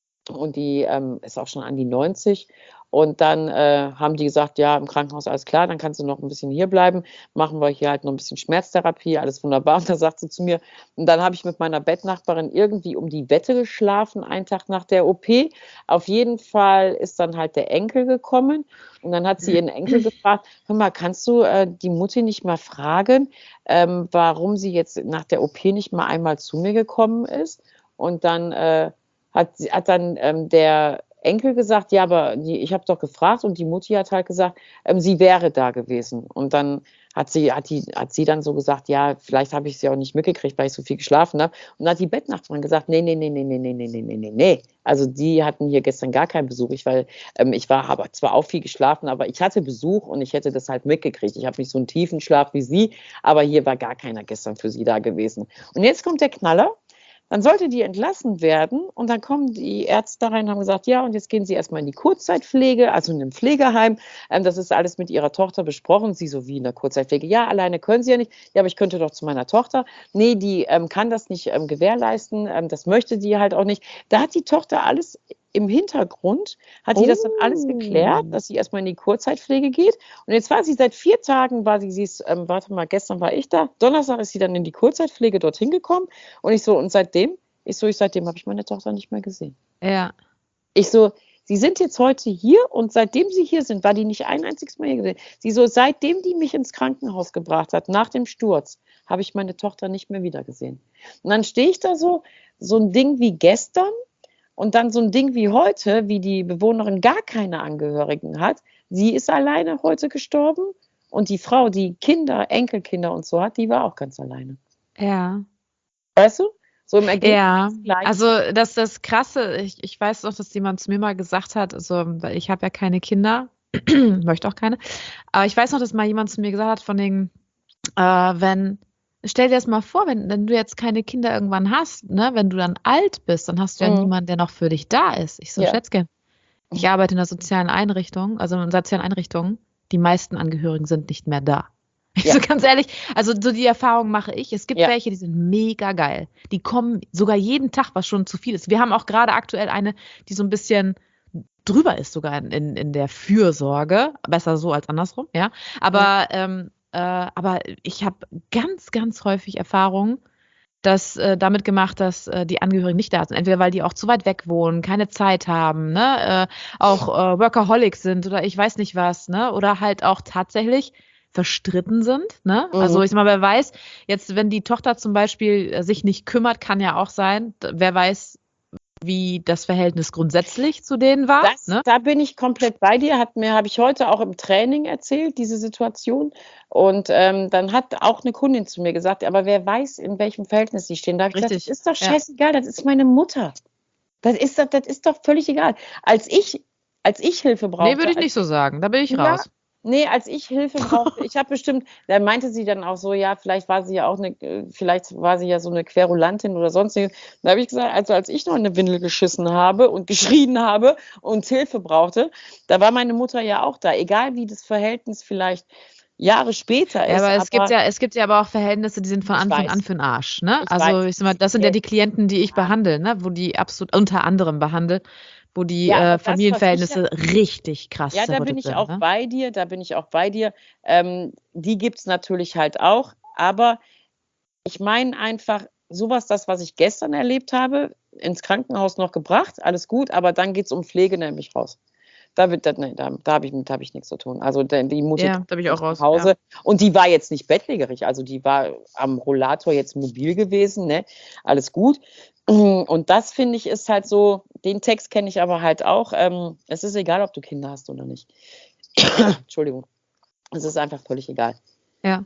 Und die ähm, ist auch schon an die neunzig. Und dann äh, haben die gesagt, ja, im Krankenhaus alles klar, dann kannst du noch ein bisschen hier bleiben, machen wir hier halt noch ein bisschen Schmerztherapie, alles wunderbar. Und da sagt sie zu mir, und dann habe ich mit meiner Bettnachbarin irgendwie um die Wette geschlafen, einen Tag nach der O P. Auf jeden Fall ist dann halt der Enkel gekommen und dann hat sie ihren Enkel gefragt, hör mal, kannst du äh, die Mutti nicht mal fragen, ähm, warum sie jetzt nach der O P nicht mal einmal zu mir gekommen ist? Und dann äh, hat, hat dann ähm, der Enkel gesagt, ja, aber die, ich habe doch gefragt und die Mutti hat halt gesagt, ähm, sie wäre da gewesen. Und dann hat sie, hat, die, hat sie dann so gesagt, ja, vielleicht habe ich sie auch nicht mitgekriegt, weil ich so viel geschlafen habe. Und dann hat die Bettnachbarin gesagt, nee, nee, nee, nee, nee, nee, nee, nee, nee, nee, nee. Also die hatten hier gestern gar keinen Besuch. Ich, weil, ähm, ich war, habe zwar auch viel geschlafen, aber ich hatte Besuch und ich hätte das halt mitgekriegt. Ich habe nicht so einen tiefen Schlaf wie sie, aber hier war gar keiner gestern für sie da gewesen. Und jetzt kommt der Knaller. Dann sollte die entlassen werden und dann kommen die Ärzte rein und haben gesagt, ja, und jetzt gehen Sie erstmal in die Kurzzeitpflege, also in einem Pflegeheim. Ähm, das ist alles mit Ihrer Tochter besprochen. Sie so, wie in der Kurzzeitpflege? Ja, alleine können Sie ja nicht. Ja, aber ich könnte doch zu meiner Tochter. Nee, die ähm, kann das nicht ähm, gewährleisten. Ähm, das möchte die halt auch nicht. Da hat die Tochter alles im Hintergrund, hat die das dann alles geklärt, dass sie erstmal in die Kurzzeitpflege geht. Und jetzt war sie seit vier Tagen, war sie, sie ist, ähm, warte mal, gestern war ich da, Donnerstag ist sie dann in die Kurzzeitpflege dorthin gekommen. Und ich so, und seitdem, ich so, ich seitdem habe ich meine Tochter nicht mehr gesehen. Ja. Ich so, Sie sind jetzt heute hier und seitdem Sie hier sind, war die nicht ein einziges Mal hier gesehen. Sie so, seitdem die mich ins Krankenhaus gebracht hat, nach dem Sturz, habe ich meine Tochter nicht mehr wiedergesehen. Und dann stehe ich da so, so ein Ding wie gestern und dann so ein Ding wie heute, wie die Bewohnerin gar keine Angehörigen hat. Sie ist alleine heute gestorben und die Frau, die Kinder, Enkelkinder und so hat, die war auch ganz alleine. Ja. Weißt du? So im Ergebnis Ja, gleich. also das das Krasse, ich, ich weiß noch, dass jemand zu mir mal gesagt hat, also weil ich habe ja keine Kinder, möchte auch keine, aber ich weiß noch, dass mal jemand zu mir gesagt hat, von den, äh, wenn, stell dir das mal vor, wenn, wenn du jetzt keine Kinder irgendwann hast, ne, wenn du dann alt bist, dann hast du ja Mhm. niemanden, der noch für dich da ist. Ich so, Ja. Schätzchen, ich arbeite in einer sozialen Einrichtung, also in sozialen Einrichtungen, die meisten Angehörigen sind nicht mehr da. Ich Ja. so ganz ehrlich, also so die Erfahrung mache ich. Es gibt Ja. welche, die sind mega geil. Die kommen sogar jeden Tag, was schon zu viel ist. Wir haben auch gerade aktuell eine, die so ein bisschen drüber ist sogar in, in, in der Fürsorge. Besser so als andersrum, ja. Aber, ähm, äh, aber ich habe ganz, ganz häufig Erfahrungen, das äh, damit gemacht, dass äh, die Angehörigen nicht da sind. Entweder weil die auch zu weit weg wohnen, keine Zeit haben, ne, äh, auch äh, Workaholics sind oder ich weiß nicht was, ne, oder halt auch tatsächlich verstritten sind, ne? Mhm. Also ich sag mal, wer weiß, jetzt wenn die Tochter zum Beispiel äh, sich nicht kümmert, kann ja auch sein, d- wer weiß, wie das Verhältnis grundsätzlich zu denen war, Das, ne? da bin ich komplett bei dir, hat mir, habe ich heute auch im Training erzählt, diese Situation. Und ähm, dann hat auch eine Kundin zu mir gesagt, aber wer weiß, in welchem Verhältnis sie stehen. Da habe ich gesagt, Richtig, das ist doch ja. scheißegal, das ist meine Mutter. Das ist, doch- das ist doch völlig egal. Als ich, als ich Hilfe brauchte, Nee, würde ich als nicht so sagen, da bin ich Ja, raus. Nee, als ich Hilfe brauchte, ich habe bestimmt, da meinte sie dann auch so, ja, vielleicht war sie ja auch eine, vielleicht war sie ja so eine Querulantin oder sonstiges. Da habe ich gesagt, also als ich noch in eine Windel geschissen habe und geschrien habe und Hilfe brauchte, da war meine Mutter ja auch da. Egal wie das Verhältnis vielleicht Jahre später Ja, ist. aber es gibt aber ja, es gibt ja aber auch Verhältnisse, die sind von Ich Anfang weiß. an für den Arsch, ne? Ich Also weiß. ich sag mal, das sind ja die Klienten, die ich behandle, ne? Wo die absolut unter anderem behandle, wo die Ja, aber äh, das, was ich Familienverhältnisse richtig krass Ja, da bin zerrüttet ich sind, auch ne? bei dir, da bin ich auch bei dir. Ähm, die gibt's natürlich halt auch, aber ich meine einfach, sowas, das, was ich gestern erlebt habe, ins Krankenhaus noch gebracht, alles gut, aber dann geht's um Pflege, nämlich raus. Da wird das, ne, da, da habe ich, mit hab ich nichts zu tun. Also der, die Mutti Ja, da bin ich auch nach raus. Hause Ja. und die war jetzt nicht bettlägerig, also die war am Rollator jetzt mobil gewesen, ne? Alles gut. Und das finde ich ist halt so, den Text kenne ich aber halt auch. Ähm, es ist egal, ob du Kinder hast oder nicht. Entschuldigung. Es ist einfach völlig egal. Ja.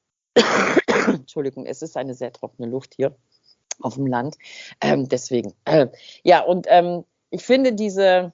Entschuldigung, es ist eine sehr trockene Luft hier auf dem Land. Ähm, deswegen. Äh, ja, und ähm, ich finde diese,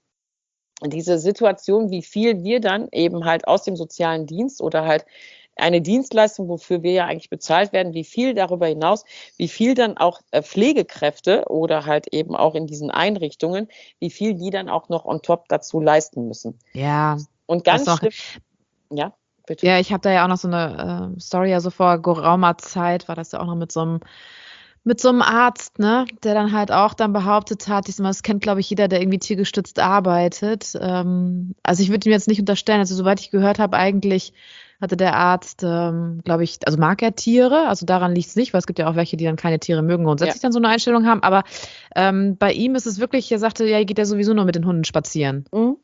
diese Situation, wie viel wir dann eben halt aus dem sozialen Dienst oder halt eine Dienstleistung, wofür wir ja eigentlich bezahlt werden, wie viel darüber hinaus, wie viel dann auch äh, Pflegekräfte oder halt eben auch in diesen Einrichtungen, wie viel die dann auch noch on top dazu leisten müssen. Ja. Und Das ganz noch, schlimm, ja, bitte. ja, ich habe da ja auch noch so eine äh, Story, also vor geraumer Zeit war das ja auch noch mit so einem mit so einem Arzt, ne, der dann halt auch dann behauptet hat, diesmal, das kennt, glaube ich, jeder, der irgendwie tiergestützt arbeitet. Ähm, also ich würde ihm jetzt nicht unterstellen, also soweit ich gehört habe, eigentlich hatte der Arzt, ähm, glaube ich, also mag er Tiere, also daran liegt es nicht, weil es gibt ja auch welche, die dann keine Tiere mögen und grundsätzlich Ja. dann so eine Einstellung haben, aber ähm, bei ihm ist es wirklich, er sagte, ja, geht er sowieso nur mit den Hunden spazieren. Mhm.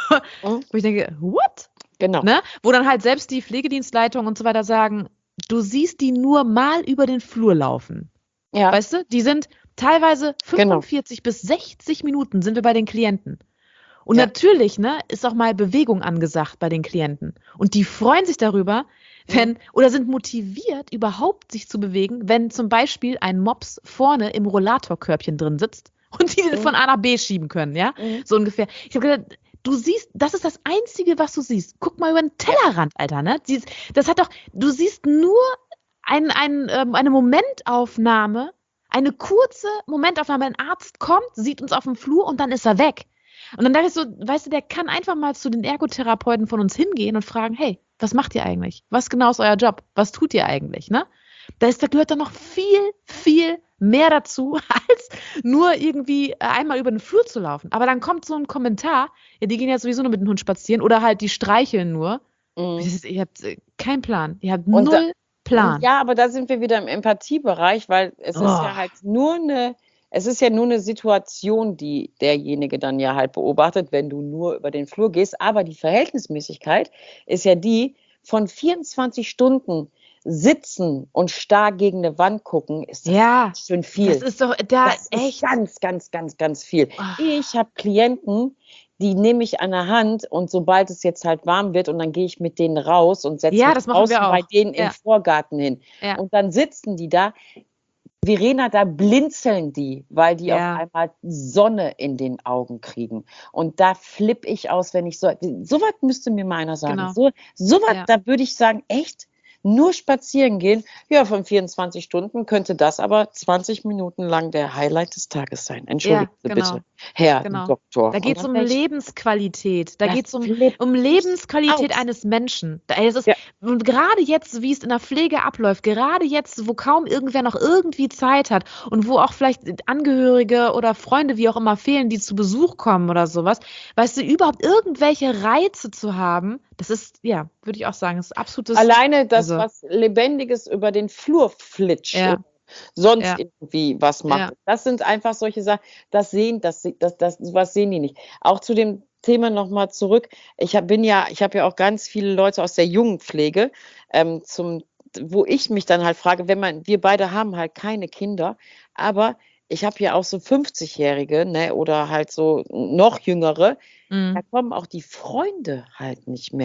Wo ich denke, what? Genau. Ne? Wo dann halt selbst die Pflegedienstleitung und so weiter sagen, du siehst die nur mal über den Flur laufen. Ja. Weißt du, die sind teilweise Genau. fünfundvierzig bis sechzig Minuten sind wir bei den Klienten. Und Ja. natürlich, ne, ist auch mal Bewegung angesagt bei den Klienten. Und die freuen sich darüber, wenn, oder sind motiviert, überhaupt sich zu bewegen, wenn zum Beispiel ein Mops vorne im Rollatorkörbchen drin sitzt und die den Mhm. von A nach B schieben können, ja? Mhm. So ungefähr. Ich habe gedacht, du siehst, das ist das Einzige, was du siehst. Guck mal über den Tellerrand, Alter, ne? Dies- Das hat doch, du siehst nur ein, ein, ähm, eine Momentaufnahme, eine kurze Momentaufnahme. Ein Arzt kommt, sieht uns auf dem Flur und dann ist er weg. Und dann dachte ich so, weißt du, der kann einfach mal zu den Ergotherapeuten von uns hingehen und fragen, hey, was macht ihr eigentlich? Was genau ist euer Job? Was tut ihr eigentlich, ne? Da, ist, da gehört dann noch viel, viel mehr dazu, als nur irgendwie einmal über den Flur zu laufen. Aber dann kommt so ein Kommentar, ja, die gehen ja sowieso nur mit dem Hund spazieren oder halt die streicheln nur. Mhm. Ihr habt äh, keinen Plan. Ihr habt Und da- null Plan. Ja, aber da sind wir wieder im Empathiebereich, weil es ist Oh. ja halt nur eine, es ist ja nur eine Situation, die derjenige dann ja halt beobachtet, wenn du nur über den Flur gehst. Aber die Verhältnismäßigkeit ist ja die, von vierundzwanzig Stunden sitzen und starr gegen eine Wand gucken, ist das Ja, ganz schön viel. das ist doch da Das ist echt. ganz, ganz, ganz, ganz viel. Ah. Ich habe Klienten, die nehme ich an der Hand und sobald es jetzt halt warm wird und dann gehe ich mit denen raus und setze Ja, mich das machen draußen wir auch. bei denen Ja. im Vorgarten hin. Ja. Und dann sitzen die da. Verena, da blinzeln die, weil die Ja. auf einmal Sonne in den Augen kriegen. Und da flippe ich aus, wenn ich so, so was müsste mir mal einer sagen. Genau. So, so was, Ja. da würde ich sagen, echt? Nur spazieren gehen, ja, von vierundzwanzig Stunden könnte das aber zwanzig Minuten lang der Highlight des Tages sein. Entschuldigen Sie Ja, genau. bitte, Herr Genau. Doktor. Da geht es Und um dann denk ich, Lebensqualität. Da das geht es um, flippt um mich Lebensqualität aus. eines Menschen. Da- Es ist, Ja. Und gerade jetzt, wie es in der Pflege abläuft, gerade jetzt, wo kaum irgendwer noch irgendwie Zeit hat und wo auch vielleicht Angehörige oder Freunde, wie auch immer, fehlen, die zu Besuch kommen oder sowas, weißt du, überhaupt irgendwelche Reize zu haben, das ist, ja, würde ich auch sagen, das ist absolutes. Alleine das, also- was Lebendiges über den Flur flitscht Ja. oder sonst Ja. irgendwie was macht. Ja. Das sind einfach solche Sachen, das sehen, das, das, das, was sehen die nicht. Auch zu dem Thema nochmal zurück. Ich hab, bin ja, ich habe ja auch ganz viele Leute aus der Jugendpflege, ähm, zum, wo ich mich dann halt frage, wenn man, wir beide haben halt keine Kinder, aber ich habe ja auch so fünfzigjährige, ne, oder halt so noch jüngere, Mhm. da kommen auch die Freunde halt nicht mehr.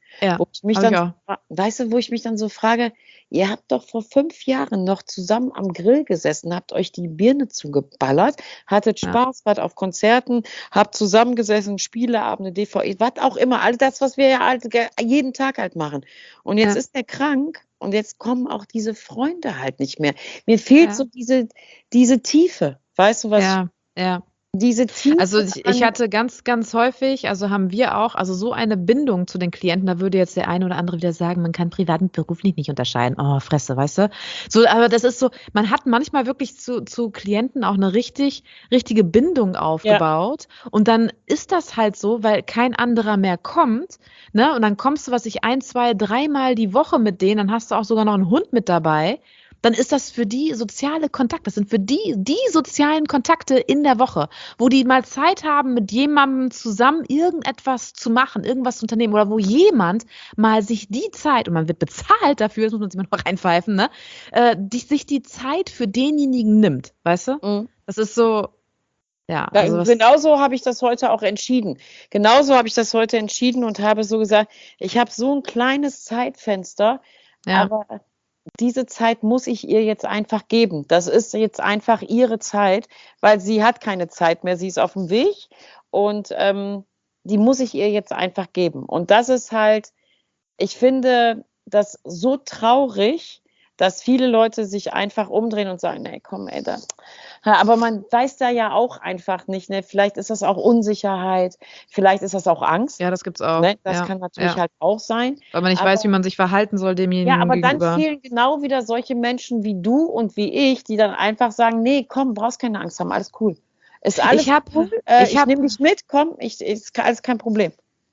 Ja, Wo ich mich habe ich dann, auch. weißt du, wo ich mich dann so frage, ihr habt doch vor fünf Jahren noch zusammen am Grill gesessen, habt euch die Birne zugeballert, hattet Ja, Spaß, wart auf Konzerten, habt zusammengesessen, Spieleabende, D V E, was auch immer, all das, was wir ja halt ge- jeden Tag halt machen. Und jetzt ja, ist er krank und jetzt kommen auch diese Freunde halt nicht mehr. Mir fehlt so ja, diese, diese Tiefe, weißt du was, ja, ja. diese Also Tiefe ich, ich an, hatte ganz, ganz häufig, also haben wir auch, also so eine Bindung zu den Klienten, da würde jetzt der eine oder andere wieder sagen, man kann privat und beruflich nicht unterscheiden. Oh, Fresse, weißt du? So, aber das ist so, man hat manchmal wirklich zu, zu Klienten auch eine richtig, richtige Bindung ja, aufgebaut. Und dann ist das halt so, weil kein anderer mehr kommt, ne? Und dann kommst du, was ich, ein, zwei, dreimal die Woche mit denen, dann hast du auch sogar noch einen Hund mit dabei. Dann ist das für die soziale Kontakte. Das sind für die die sozialen Kontakte in der Woche, wo die mal Zeit haben, mit jemandem zusammen irgendetwas zu machen, irgendwas zu unternehmen oder wo jemand mal sich die Zeit, und man wird bezahlt dafür, das muss man sich mal noch reinpfeifen, ne, äh, die, sich die Zeit für denjenigen nimmt, weißt du? mm. Das ist so, ja, Da, also was, genauso habe ich das heute auch entschieden. Genauso habe ich das heute entschieden und habe so gesagt, ich habe so ein kleines Zeitfenster, ja, aber diese Zeit muss ich ihr jetzt einfach geben. Das ist jetzt einfach ihre Zeit, weil sie hat keine Zeit mehr. Sie ist auf dem Weg und ähm, die muss ich ihr jetzt einfach geben. Und das ist halt, ich finde das so traurig, dass viele Leute sich einfach umdrehen und sagen, nee, komm, ey, da. Ja, aber man weiß da ja auch einfach nicht, ne? Vielleicht ist das auch Unsicherheit, vielleicht ist das auch Angst, ja, das gibt's auch, ne? Das ja, kann natürlich ja, halt auch sein. weil man nicht weiß, wie Aber man sich verhalten soll ja, demjenigen aber dann gegenüber. fehlen genau wieder solche Menschen wie du und wie ich, die dann einfach sagen, nee, komm, brauchst keine Angst haben, alles cool. Ist Ich alles cool, habe, äh, ich ich habe nehme dich mit, komm, ich, ist alles kein Problem.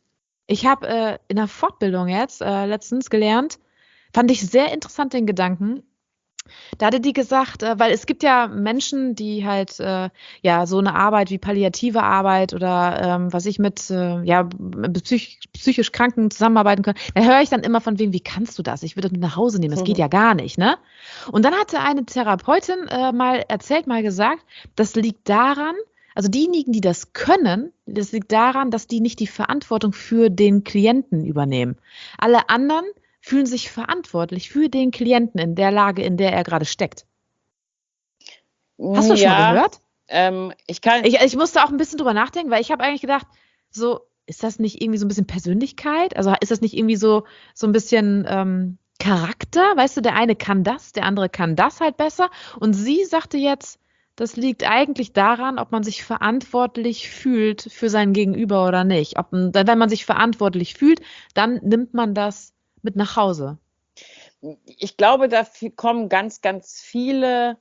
Ich habe äh, in der Fortbildung jetzt äh, letztens gelernt, fand ich sehr interessant den Gedanken. Da hatte die gesagt, äh, weil es gibt ja Menschen, die halt äh, ja so eine Arbeit wie palliative Arbeit oder ähm, was ich mit äh, ja mit psych psychisch Kranken zusammenarbeiten können. Da höre ich dann immer von wem, wie kannst du das? Ich würde das mit nach Hause nehmen. Das geht ja gar nicht, ne? Und dann hatte eine Therapeutin äh, mal erzählt, mal gesagt, das liegt daran, also diejenigen, die das können, das liegt daran, dass die nicht die Verantwortung für den Klienten übernehmen. Alle anderen fühlen sich verantwortlich für den Klienten in der Lage, in der er gerade steckt. Hast du das schon mal Ja, gehört? ähm, ich kann, Ich, ich musste auch ein bisschen drüber nachdenken, weil ich habe eigentlich gedacht, so, ist das nicht irgendwie so ein bisschen Persönlichkeit? Also ist das nicht irgendwie so, so ein bisschen ähm, Charakter? Weißt du, der eine kann das, der andere kann das halt besser. Und sie sagte jetzt, das liegt eigentlich daran, ob man sich verantwortlich fühlt für sein Gegenüber oder nicht. Ob, wenn man sich verantwortlich fühlt, dann nimmt man das mit nach Hause. ich glaube, da fi- kommen ganz, ganz viele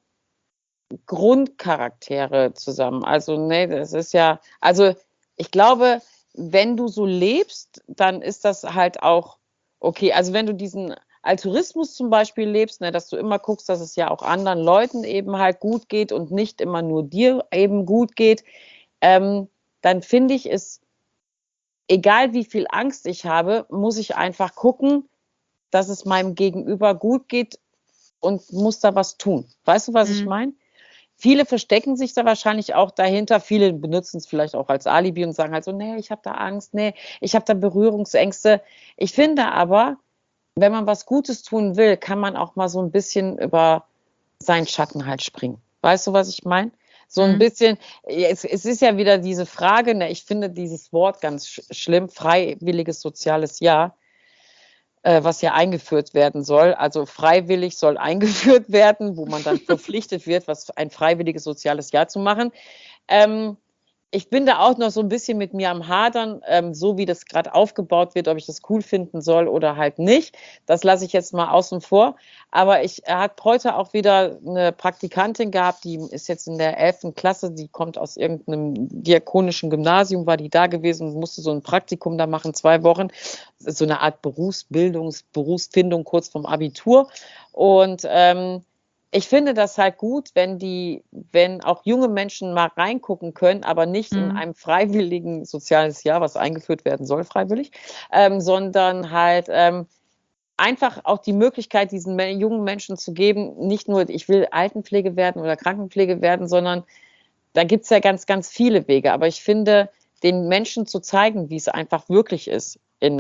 Grundcharaktere zusammen. Also, ne, das ist ja, also ich glaube, wenn du so lebst, dann ist das halt auch okay. Also wenn du diesen Altruismus zum Beispiel lebst, ne, dass du immer guckst, dass es ja auch anderen Leuten eben halt gut geht und nicht immer nur dir eben gut geht, ähm, dann finde ich es, egal wie viel Angst ich habe, muss ich einfach gucken, dass es meinem Gegenüber gut geht und muss da was tun. Weißt du, was ich Mhm. meine? Viele verstecken sich da wahrscheinlich auch dahinter. Viele benutzen es vielleicht auch als Alibi und sagen halt so, nee, ich habe da Angst, nee, ich habe da Berührungsängste. Ich finde aber, wenn man was Gutes tun will, kann man auch mal so ein bisschen über seinen Schatten halt springen. Weißt du, was ich meine? So ein Mhm. bisschen, es, es ist ja wieder diese Frage, ne, ich finde dieses Wort ganz sch schlimm, freiwilliges soziales Jahr, äh, was ja eingeführt werden soll. Also freiwillig soll eingeführt werden, wo man dann verpflichtet wird, was ein freiwilliges soziales Jahr zu machen. Ähm, ich bin da auch noch so ein bisschen mit mir am Hadern, ähm, so wie das gerade aufgebaut wird, ob ich das cool finden soll oder halt nicht. Das lasse ich jetzt mal außen vor. Aber ich habe heute auch wieder eine Praktikantin gehabt, die ist jetzt in der elften Klasse, die kommt aus irgendeinem diakonischen Gymnasium, war die da gewesen und musste so ein Praktikum da machen, zwei Wochen. So eine Art Berufsbildungs, Berufsfindung kurz vorm Abitur. Und ähm, ich finde das halt gut, wenn die, wenn auch junge Menschen mal reingucken können, aber nicht in Mhm. einem freiwilligen soziales Jahr, was eingeführt werden soll, freiwillig, ähm, sondern halt ähm, einfach auch die Möglichkeit, diesen jungen Menschen zu geben, nicht nur, ich will Altenpflege werden oder Krankenpflege werden, sondern da gibt es ja ganz, ganz viele Wege. Aber ich finde, den Menschen zu zeigen, wie es einfach wirklich ist in einem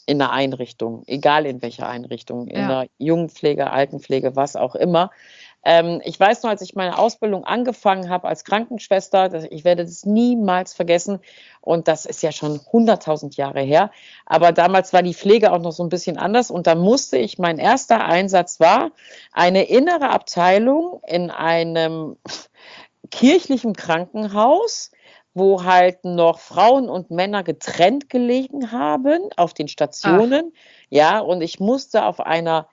in einer Einrichtung, egal in welcher Einrichtung, in Ja. der Jungenpflege, Altenpflege, was auch immer. Ähm, ich weiß noch, als ich meine Ausbildung angefangen habe als Krankenschwester, das, ich werde das niemals vergessen und das ist ja schon hunderttausend Jahre her, aber damals war die Pflege auch noch so ein bisschen anders und da musste ich, mein erster Einsatz war eine innere Abteilung in einem kirchlichen Krankenhaus, wo halt noch Frauen und Männer getrennt gelegen haben auf den Stationen. Ja, und ich musste auf einer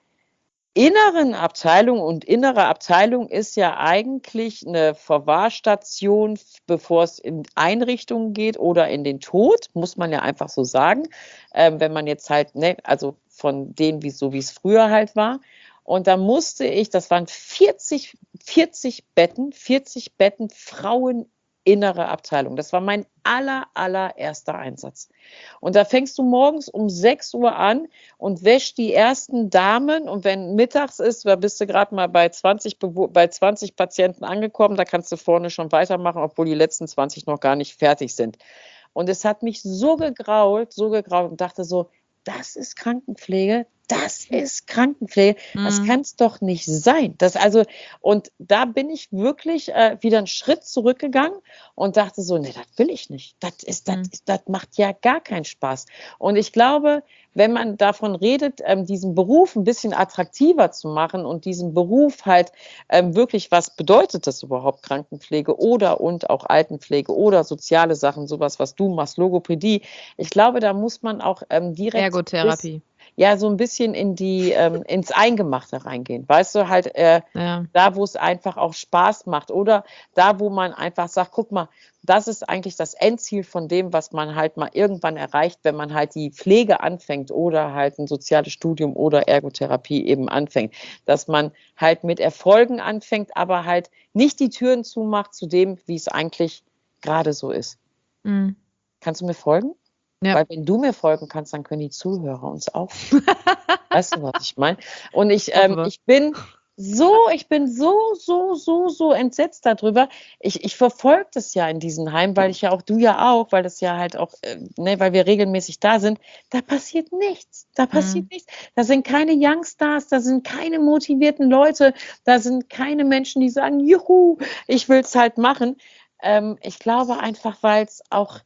inneren Abteilung, und innere Abteilung ist ja eigentlich eine Verwahrstation, bevor es in Einrichtungen geht oder in den Tod, muss man ja einfach so sagen, ähm, wenn man jetzt halt, ne, also von denen, wie so wie es früher halt war. Und da musste ich, das waren vierzig, vierzig Betten, vierzig Betten, Frauen innere Abteilung. Das war mein aller, allererster Einsatz. Und da fängst du morgens um sechs Uhr an und wäschst die ersten Damen. Und wenn mittags ist, da bist du gerade mal bei zwanzig, Bewo- bei zwanzig Patienten angekommen, da kannst du vorne schon weitermachen, obwohl die letzten zwanzig noch gar nicht fertig sind. Und es hat mich so gegrault, so gegrault und dachte so, das ist Krankenpflege, das ist Krankenpflege, das Mhm. kann es doch nicht sein. Das also, und da bin ich wirklich äh, wieder einen Schritt zurückgegangen und dachte so, nee, das will ich nicht. Das ist, das, Mhm. ist, das macht ja gar keinen Spaß. Und ich glaube, wenn man davon redet, ähm, diesen Beruf ein bisschen attraktiver zu machen und diesen Beruf halt ähm, wirklich, was bedeutet das überhaupt, Krankenpflege oder und auch Altenpflege oder soziale Sachen, sowas, was du machst, Logopädie. Ich glaube, da muss man auch ähm, direkt Ergotherapie. ja, so ein bisschen in die, ähm, ins Eingemachte reingehen. Weißt du, halt äh, Ja. da, wo es einfach auch Spaß macht oder da, wo man einfach sagt, guck mal, das ist eigentlich das Endziel von dem, was man halt mal irgendwann erreicht, wenn man halt die Pflege anfängt oder halt ein soziales Studium oder Ergotherapie eben anfängt. Dass man halt mit Erfolgen anfängt, aber halt nicht die Türen zumacht zu dem, wie es eigentlich gerade so ist. Mhm. Kannst du mir folgen? Ja. Weil wenn du mir folgen kannst, dann können die Zuhörer uns auch. Weißt du, was ich meine? Und ich, ähm, Hoffe. ich bin so, ich bin so, so, so, so entsetzt darüber. Ich, ich verfolge das ja in diesen Heimen, weil ich ja auch, du ja auch, weil das ja halt auch, äh, ne, weil wir regelmäßig da sind. Da passiert nichts. Da passiert Mhm. nichts. Da sind keine Youngstars, da sind keine motivierten Leute, da sind keine Menschen, die sagen, juhu, ich will es halt machen. Ähm, ich glaube einfach, weil es auch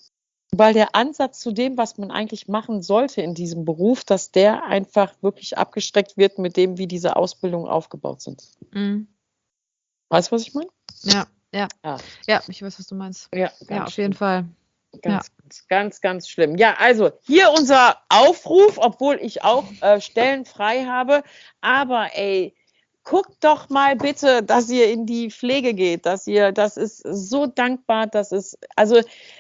weil der Ansatz zu dem, was man eigentlich machen sollte in diesem Beruf, dass der einfach wirklich abgestreckt wird mit dem, wie diese Ausbildungen aufgebaut sind. Mhm. Weißt du, was ich meine? Ja, ja. Ja. Ja, ich weiß, was du meinst. Ja, Ja, auf jeden Fall. Ganz, ganz, ganz, ganz schlimm. Ja, also hier unser Aufruf, obwohl ich auch äh, Stellen frei habe. Aber ey, guckt doch mal bitte, dass ihr in die Pflege geht, dass ihr, das ist so dankbar, das ist, also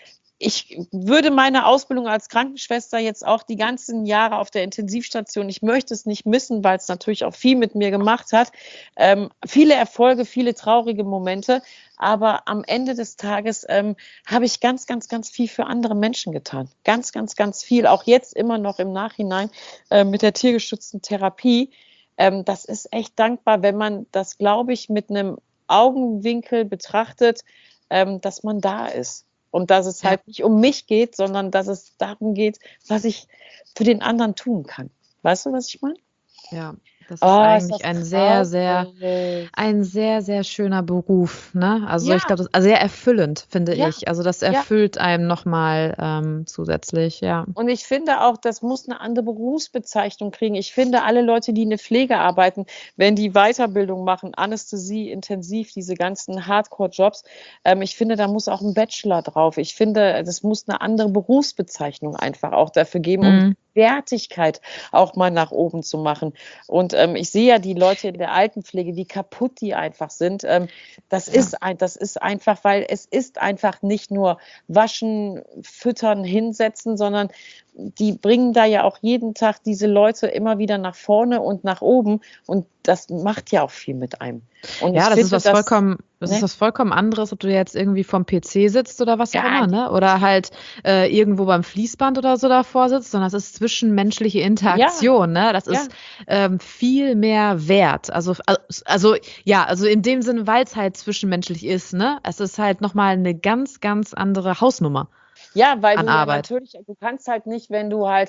ich würde meine Ausbildung als Krankenschwester jetzt auch die ganzen Jahre auf der Intensivstation, ich möchte es nicht missen, weil es natürlich auch viel mit mir gemacht hat. Ähm, viele Erfolge, viele traurige Momente, aber am Ende des Tages ähm, habe ich ganz, ganz, ganz viel für andere Menschen getan. Ganz, ganz, ganz viel, auch jetzt immer noch im Nachhinein äh, mit der tiergestützten Therapie. Ähm, das ist echt dankbar, wenn man das, glaube ich, mit einem Augenwinkel betrachtet, ähm, dass man da ist. Und dass es Ja. halt nicht um mich geht, sondern dass es darum geht, was ich für den anderen tun kann. Weißt du, was ich meine? Ja, das ist Oh, ist eigentlich das ein sehr, sehr, traurig. ein sehr, sehr schöner Beruf, ne? Also Ja. ich glaube, das also sehr erfüllend, finde Ja. ich. Also das Ja. erfüllt einem nochmal ähm, zusätzlich, ja. Und ich finde auch, das muss eine andere Berufsbezeichnung kriegen. Ich finde, alle Leute, die in der Pflege arbeiten, wenn die Weiterbildung machen, Anästhesie, Intensiv, diese ganzen Hardcore-Jobs, ähm, ich finde, da muss auch ein Bachelor drauf. Ich finde, das muss eine andere Berufsbezeichnung einfach auch dafür geben, um Mhm. Wertigkeit auch mal nach oben zu machen. Und ähm, ich sehe ja die Leute in der Altenpflege, wie kaputt die einfach sind. Ähm, das, Ja. ist ein, das ist einfach, weil es ist einfach nicht nur waschen, füttern, hinsetzen, sondern die bringen da ja auch jeden Tag diese Leute immer wieder nach vorne und nach oben. Und das macht ja auch viel mit einem. Und Ja, ich das finde, ist was dass- vollkommen, das ne? ist was vollkommen anderes, ob du jetzt irgendwie vom P C sitzt oder was auch Ja, immer, ne? Oder halt äh, irgendwo beim Fließband oder so davor sitzt, sondern das ist zwischenmenschliche Interaktion, ne? Das Ja. ist ähm, viel mehr wert. Also, also ja, also in dem Sinne, weil es halt zwischenmenschlich ist, ne? Es ist halt nochmal eine ganz, ganz andere Hausnummer. Ja, weil An du ja Arbeit. natürlich, du kannst halt nicht, wenn du halt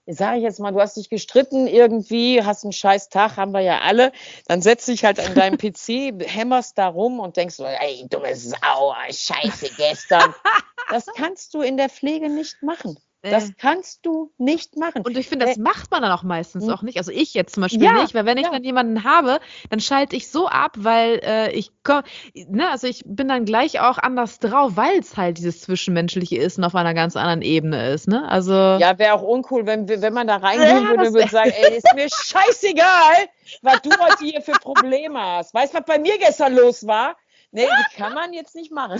sage ich jetzt mal, du hast dich gestritten irgendwie, hast einen scheiß Tag, haben wir ja alle, dann setzt dich halt an deinem P C, hämmerst da rum und denkst so, ey, dumme Sau, scheiße gestern. Das kannst du in der Pflege nicht machen. Das kannst du nicht machen. Und ich finde, das Äh, macht man dann auch meistens hm. auch nicht. Also ich jetzt zum Beispiel Ja, nicht, weil wenn ich ja. dann jemanden habe, dann schalte ich so ab, weil äh, ich komm, ne, also ich bin dann gleich auch anders drauf, weil es halt dieses Zwischenmenschliche ist und auf einer ganz anderen Ebene ist, ne? Also Ja, wäre auch uncool, wenn, wir- wenn man da reingehen Ja, würde das und würde sagen, ey, ist mir scheißegal, was du heute hier für Probleme hast. Weißt du, was bei mir gestern los war? Nee, das kann man jetzt nicht machen.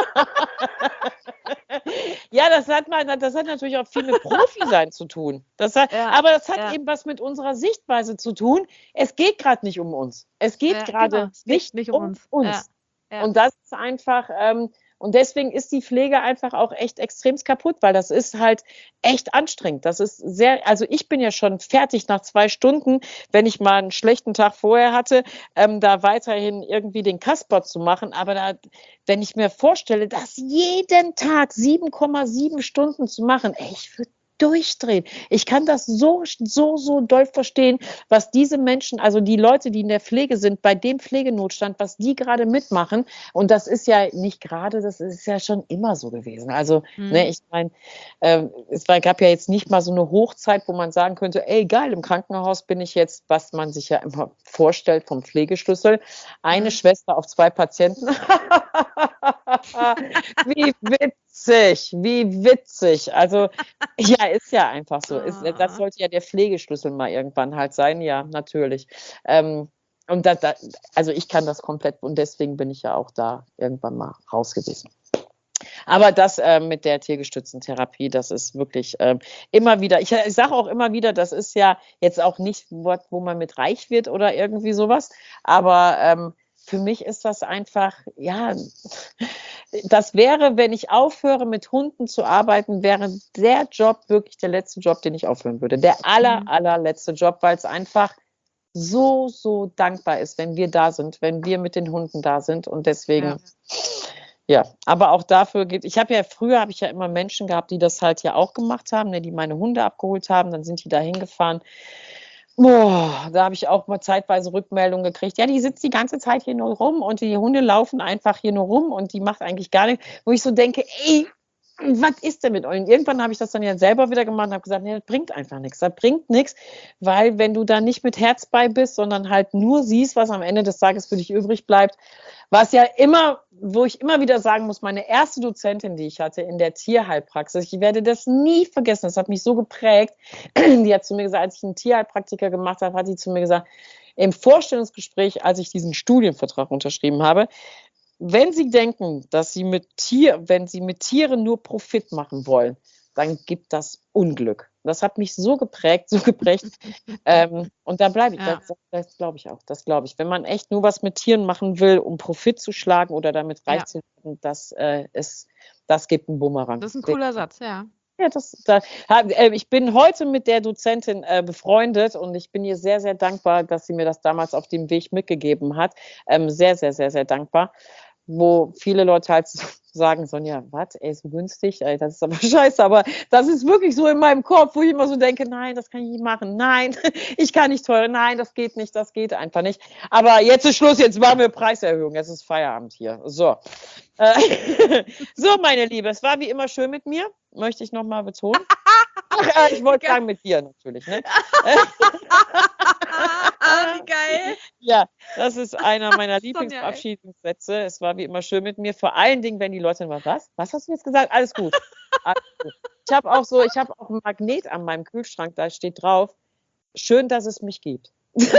Ja, das hat, man, das hat natürlich auch viel mit Profi-Sein zu tun. Das hat, Ja, aber das hat ja. eben was mit unserer Sichtweise zu tun. Es geht gerade nicht um uns. Es geht Ja, gerade genau, es geht nicht, nicht um um uns. uns. Ja, ja. Und das ist einfach, ähm, und deswegen ist die Pflege einfach auch echt extremst kaputt, weil das ist halt echt anstrengend. Das ist sehr, also ich bin ja schon fertig nach zwei Stunden, wenn ich mal einen schlechten Tag vorher hatte, ähm, da weiterhin irgendwie den Kasper zu machen. Aber da, wenn ich mir vorstelle, das jeden Tag sieben Komma sieben Stunden zu machen, ey, ich würde durchdrehen. Ich kann das so, so, so doll verstehen, was diese Menschen, also die Leute, die in der Pflege sind, bei dem Pflegenotstand, was die gerade mitmachen. Und das ist ja nicht gerade, das ist ja schon immer so gewesen. Also, Hm. ne, ich meine, äh, es war, gab ja jetzt nicht mal so eine Hochzeit, wo man sagen könnte, ey, geil, im Krankenhaus bin ich jetzt, was man sich ja immer vorstellt vom Pflegeschlüssel, eine Hm. Schwester auf zwei Patienten. Wie witzig, wie witzig. Also, ja, ist ja einfach so. Ist, das sollte ja der Pflegeschlüssel mal irgendwann halt sein, ja, natürlich. Ähm, und da, da, also ich kann das komplett und deswegen bin ich ja auch da irgendwann mal raus gewesen. Aber das äh, mit der tiergestützten Therapie, das ist wirklich ähm, immer wieder, ich, ich sage auch immer wieder, das ist ja jetzt auch nicht, wo, wo man mit reich wird oder irgendwie sowas, aber ähm, für mich ist das einfach, ja, das wäre, wenn ich aufhöre, mit Hunden zu arbeiten, wäre der Job wirklich der letzte Job, den ich aufhören würde. Der aller, Mhm. allerletzte Job, weil es einfach so, so dankbar ist, wenn wir da sind, wenn wir mit den Hunden da sind. Und deswegen, Ja. ja, aber auch dafür geht, ich habe ja früher, habe ich ja immer Menschen gehabt, die das halt ja auch gemacht haben, ne, die meine Hunde abgeholt haben, dann sind die da hingefahren. Boah, da habe ich auch mal zeitweise Rückmeldungen gekriegt. Ja, die sitzt die ganze Zeit hier nur rum und die Hunde laufen einfach hier nur rum und die macht eigentlich gar nichts. Wo ich so denke, ey, was ist denn mit euch? Und irgendwann habe ich das dann ja selber wieder gemacht und habe gesagt, nee, das bringt einfach nichts. Das bringt nichts, weil wenn du da nicht mit Herz bei bist, sondern halt nur siehst, was am Ende des Tages für dich übrig bleibt, was ja immer, wo ich immer wieder sagen muss, meine erste Dozentin, die ich hatte in der Tierheilpraxis, ich werde das nie vergessen, das hat mich so geprägt, die hat zu mir gesagt, als ich einen Tierheilpraktiker gemacht habe, hat sie zu mir gesagt, im Vorstellungsgespräch, als ich diesen Studienvertrag unterschrieben habe, wenn Sie denken, dass Sie mit Tier, wenn Sie mit Tieren nur Profit machen wollen, dann gibt das Unglück. Das hat mich so geprägt, so geprägt. ähm, und da bleibe ich, Ja. das, das glaube ich auch, das glaube ich. Wenn man echt nur was mit Tieren machen will, um Profit zu schlagen oder damit reich Ja. zu werden, das äh, ist, das gibt einen Bumerang. Das ist ein cooler Satz, ja. Ja, das, da, äh, ich bin heute mit der Dozentin äh, befreundet und ich bin ihr sehr, sehr dankbar, dass sie mir das damals auf dem Weg mitgegeben hat. Ähm, sehr, sehr, sehr, sehr dankbar. Wo viele Leute halt sagen, Sonja, was, ey, so günstig, ey, das ist aber scheiße, aber das ist wirklich so in meinem Kopf, wo ich immer so denke, nein, das kann ich nicht machen, nein, ich kann nicht teuer, nein, das geht nicht, das geht einfach nicht. Aber jetzt ist Schluss, jetzt machen wir Preiserhöhung, jetzt ist Feierabend hier. So, äh, so meine Liebe, es war wie immer schön mit mir, möchte ich nochmal betonen. Ach, äh, ich wollte sagen mit dir natürlich, ne? Wie geil. Ja, das ist einer meiner Sonja, ey. Lieblingsverabschiedungssätze. Es war wie immer schön mit mir. Vor allen Dingen, wenn die Leute immer, was? Was hast du jetzt gesagt? Alles gut. Alles gut. Ich habe auch so, ich habe auch ein Magnet an meinem Kühlschrank, da steht drauf, schön, dass es mich gibt.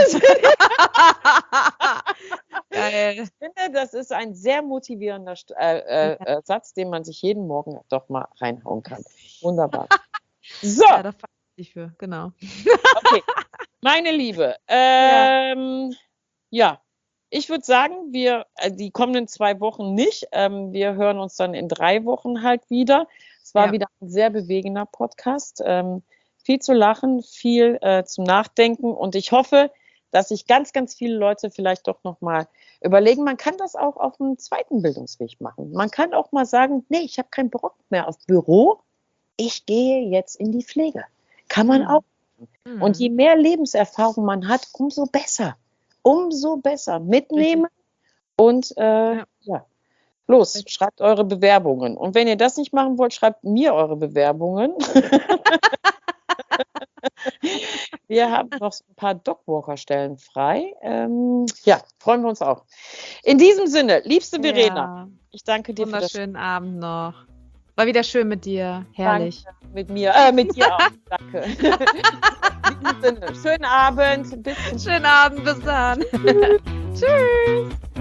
Geil. Ich finde, das ist ein sehr motivierender St- äh, äh, äh, Satz, den man sich jeden Morgen doch mal reinhauen kann. Wunderbar. So, Ja, da fand ich dich für, genau. okay. Meine Liebe, ähm, ja, ich würde sagen, wir äh, die kommenden zwei Wochen nicht. Ähm, wir hören uns dann in drei Wochen halt wieder. Es war Ja. wieder ein sehr bewegender Podcast. Ähm, viel zu lachen, viel äh, zum Nachdenken und ich hoffe, dass sich ganz, ganz viele Leute vielleicht doch nochmal überlegen, man kann das auch auf einem zweiten Bildungsweg machen. Man kann auch mal sagen, nee, ich habe keinen Bock mehr auf Büro, ich gehe jetzt in die Pflege. Kann man Mhm. auch. Mhm. Und je mehr Lebenserfahrung man hat, umso besser. Umso besser. Mitnehmen und äh, Ja. ja. Los, Richtig. schreibt eure Bewerbungen. Und wenn ihr das nicht machen wollt, schreibt mir eure Bewerbungen. Wir haben noch so ein paar Dogwalker-Stellen frei. Ähm, ja, freuen wir uns auch. In diesem Sinne, liebste Verena, Ja. ich danke dir für das Wunderschönen Abend noch. War wieder schön mit dir. Herrlich. Danke mit mir, äh, mit dir auch. Danke. In diesem Sinne, schönen Abend. Bis zum Schönen Abend, bis dann. Tschüss.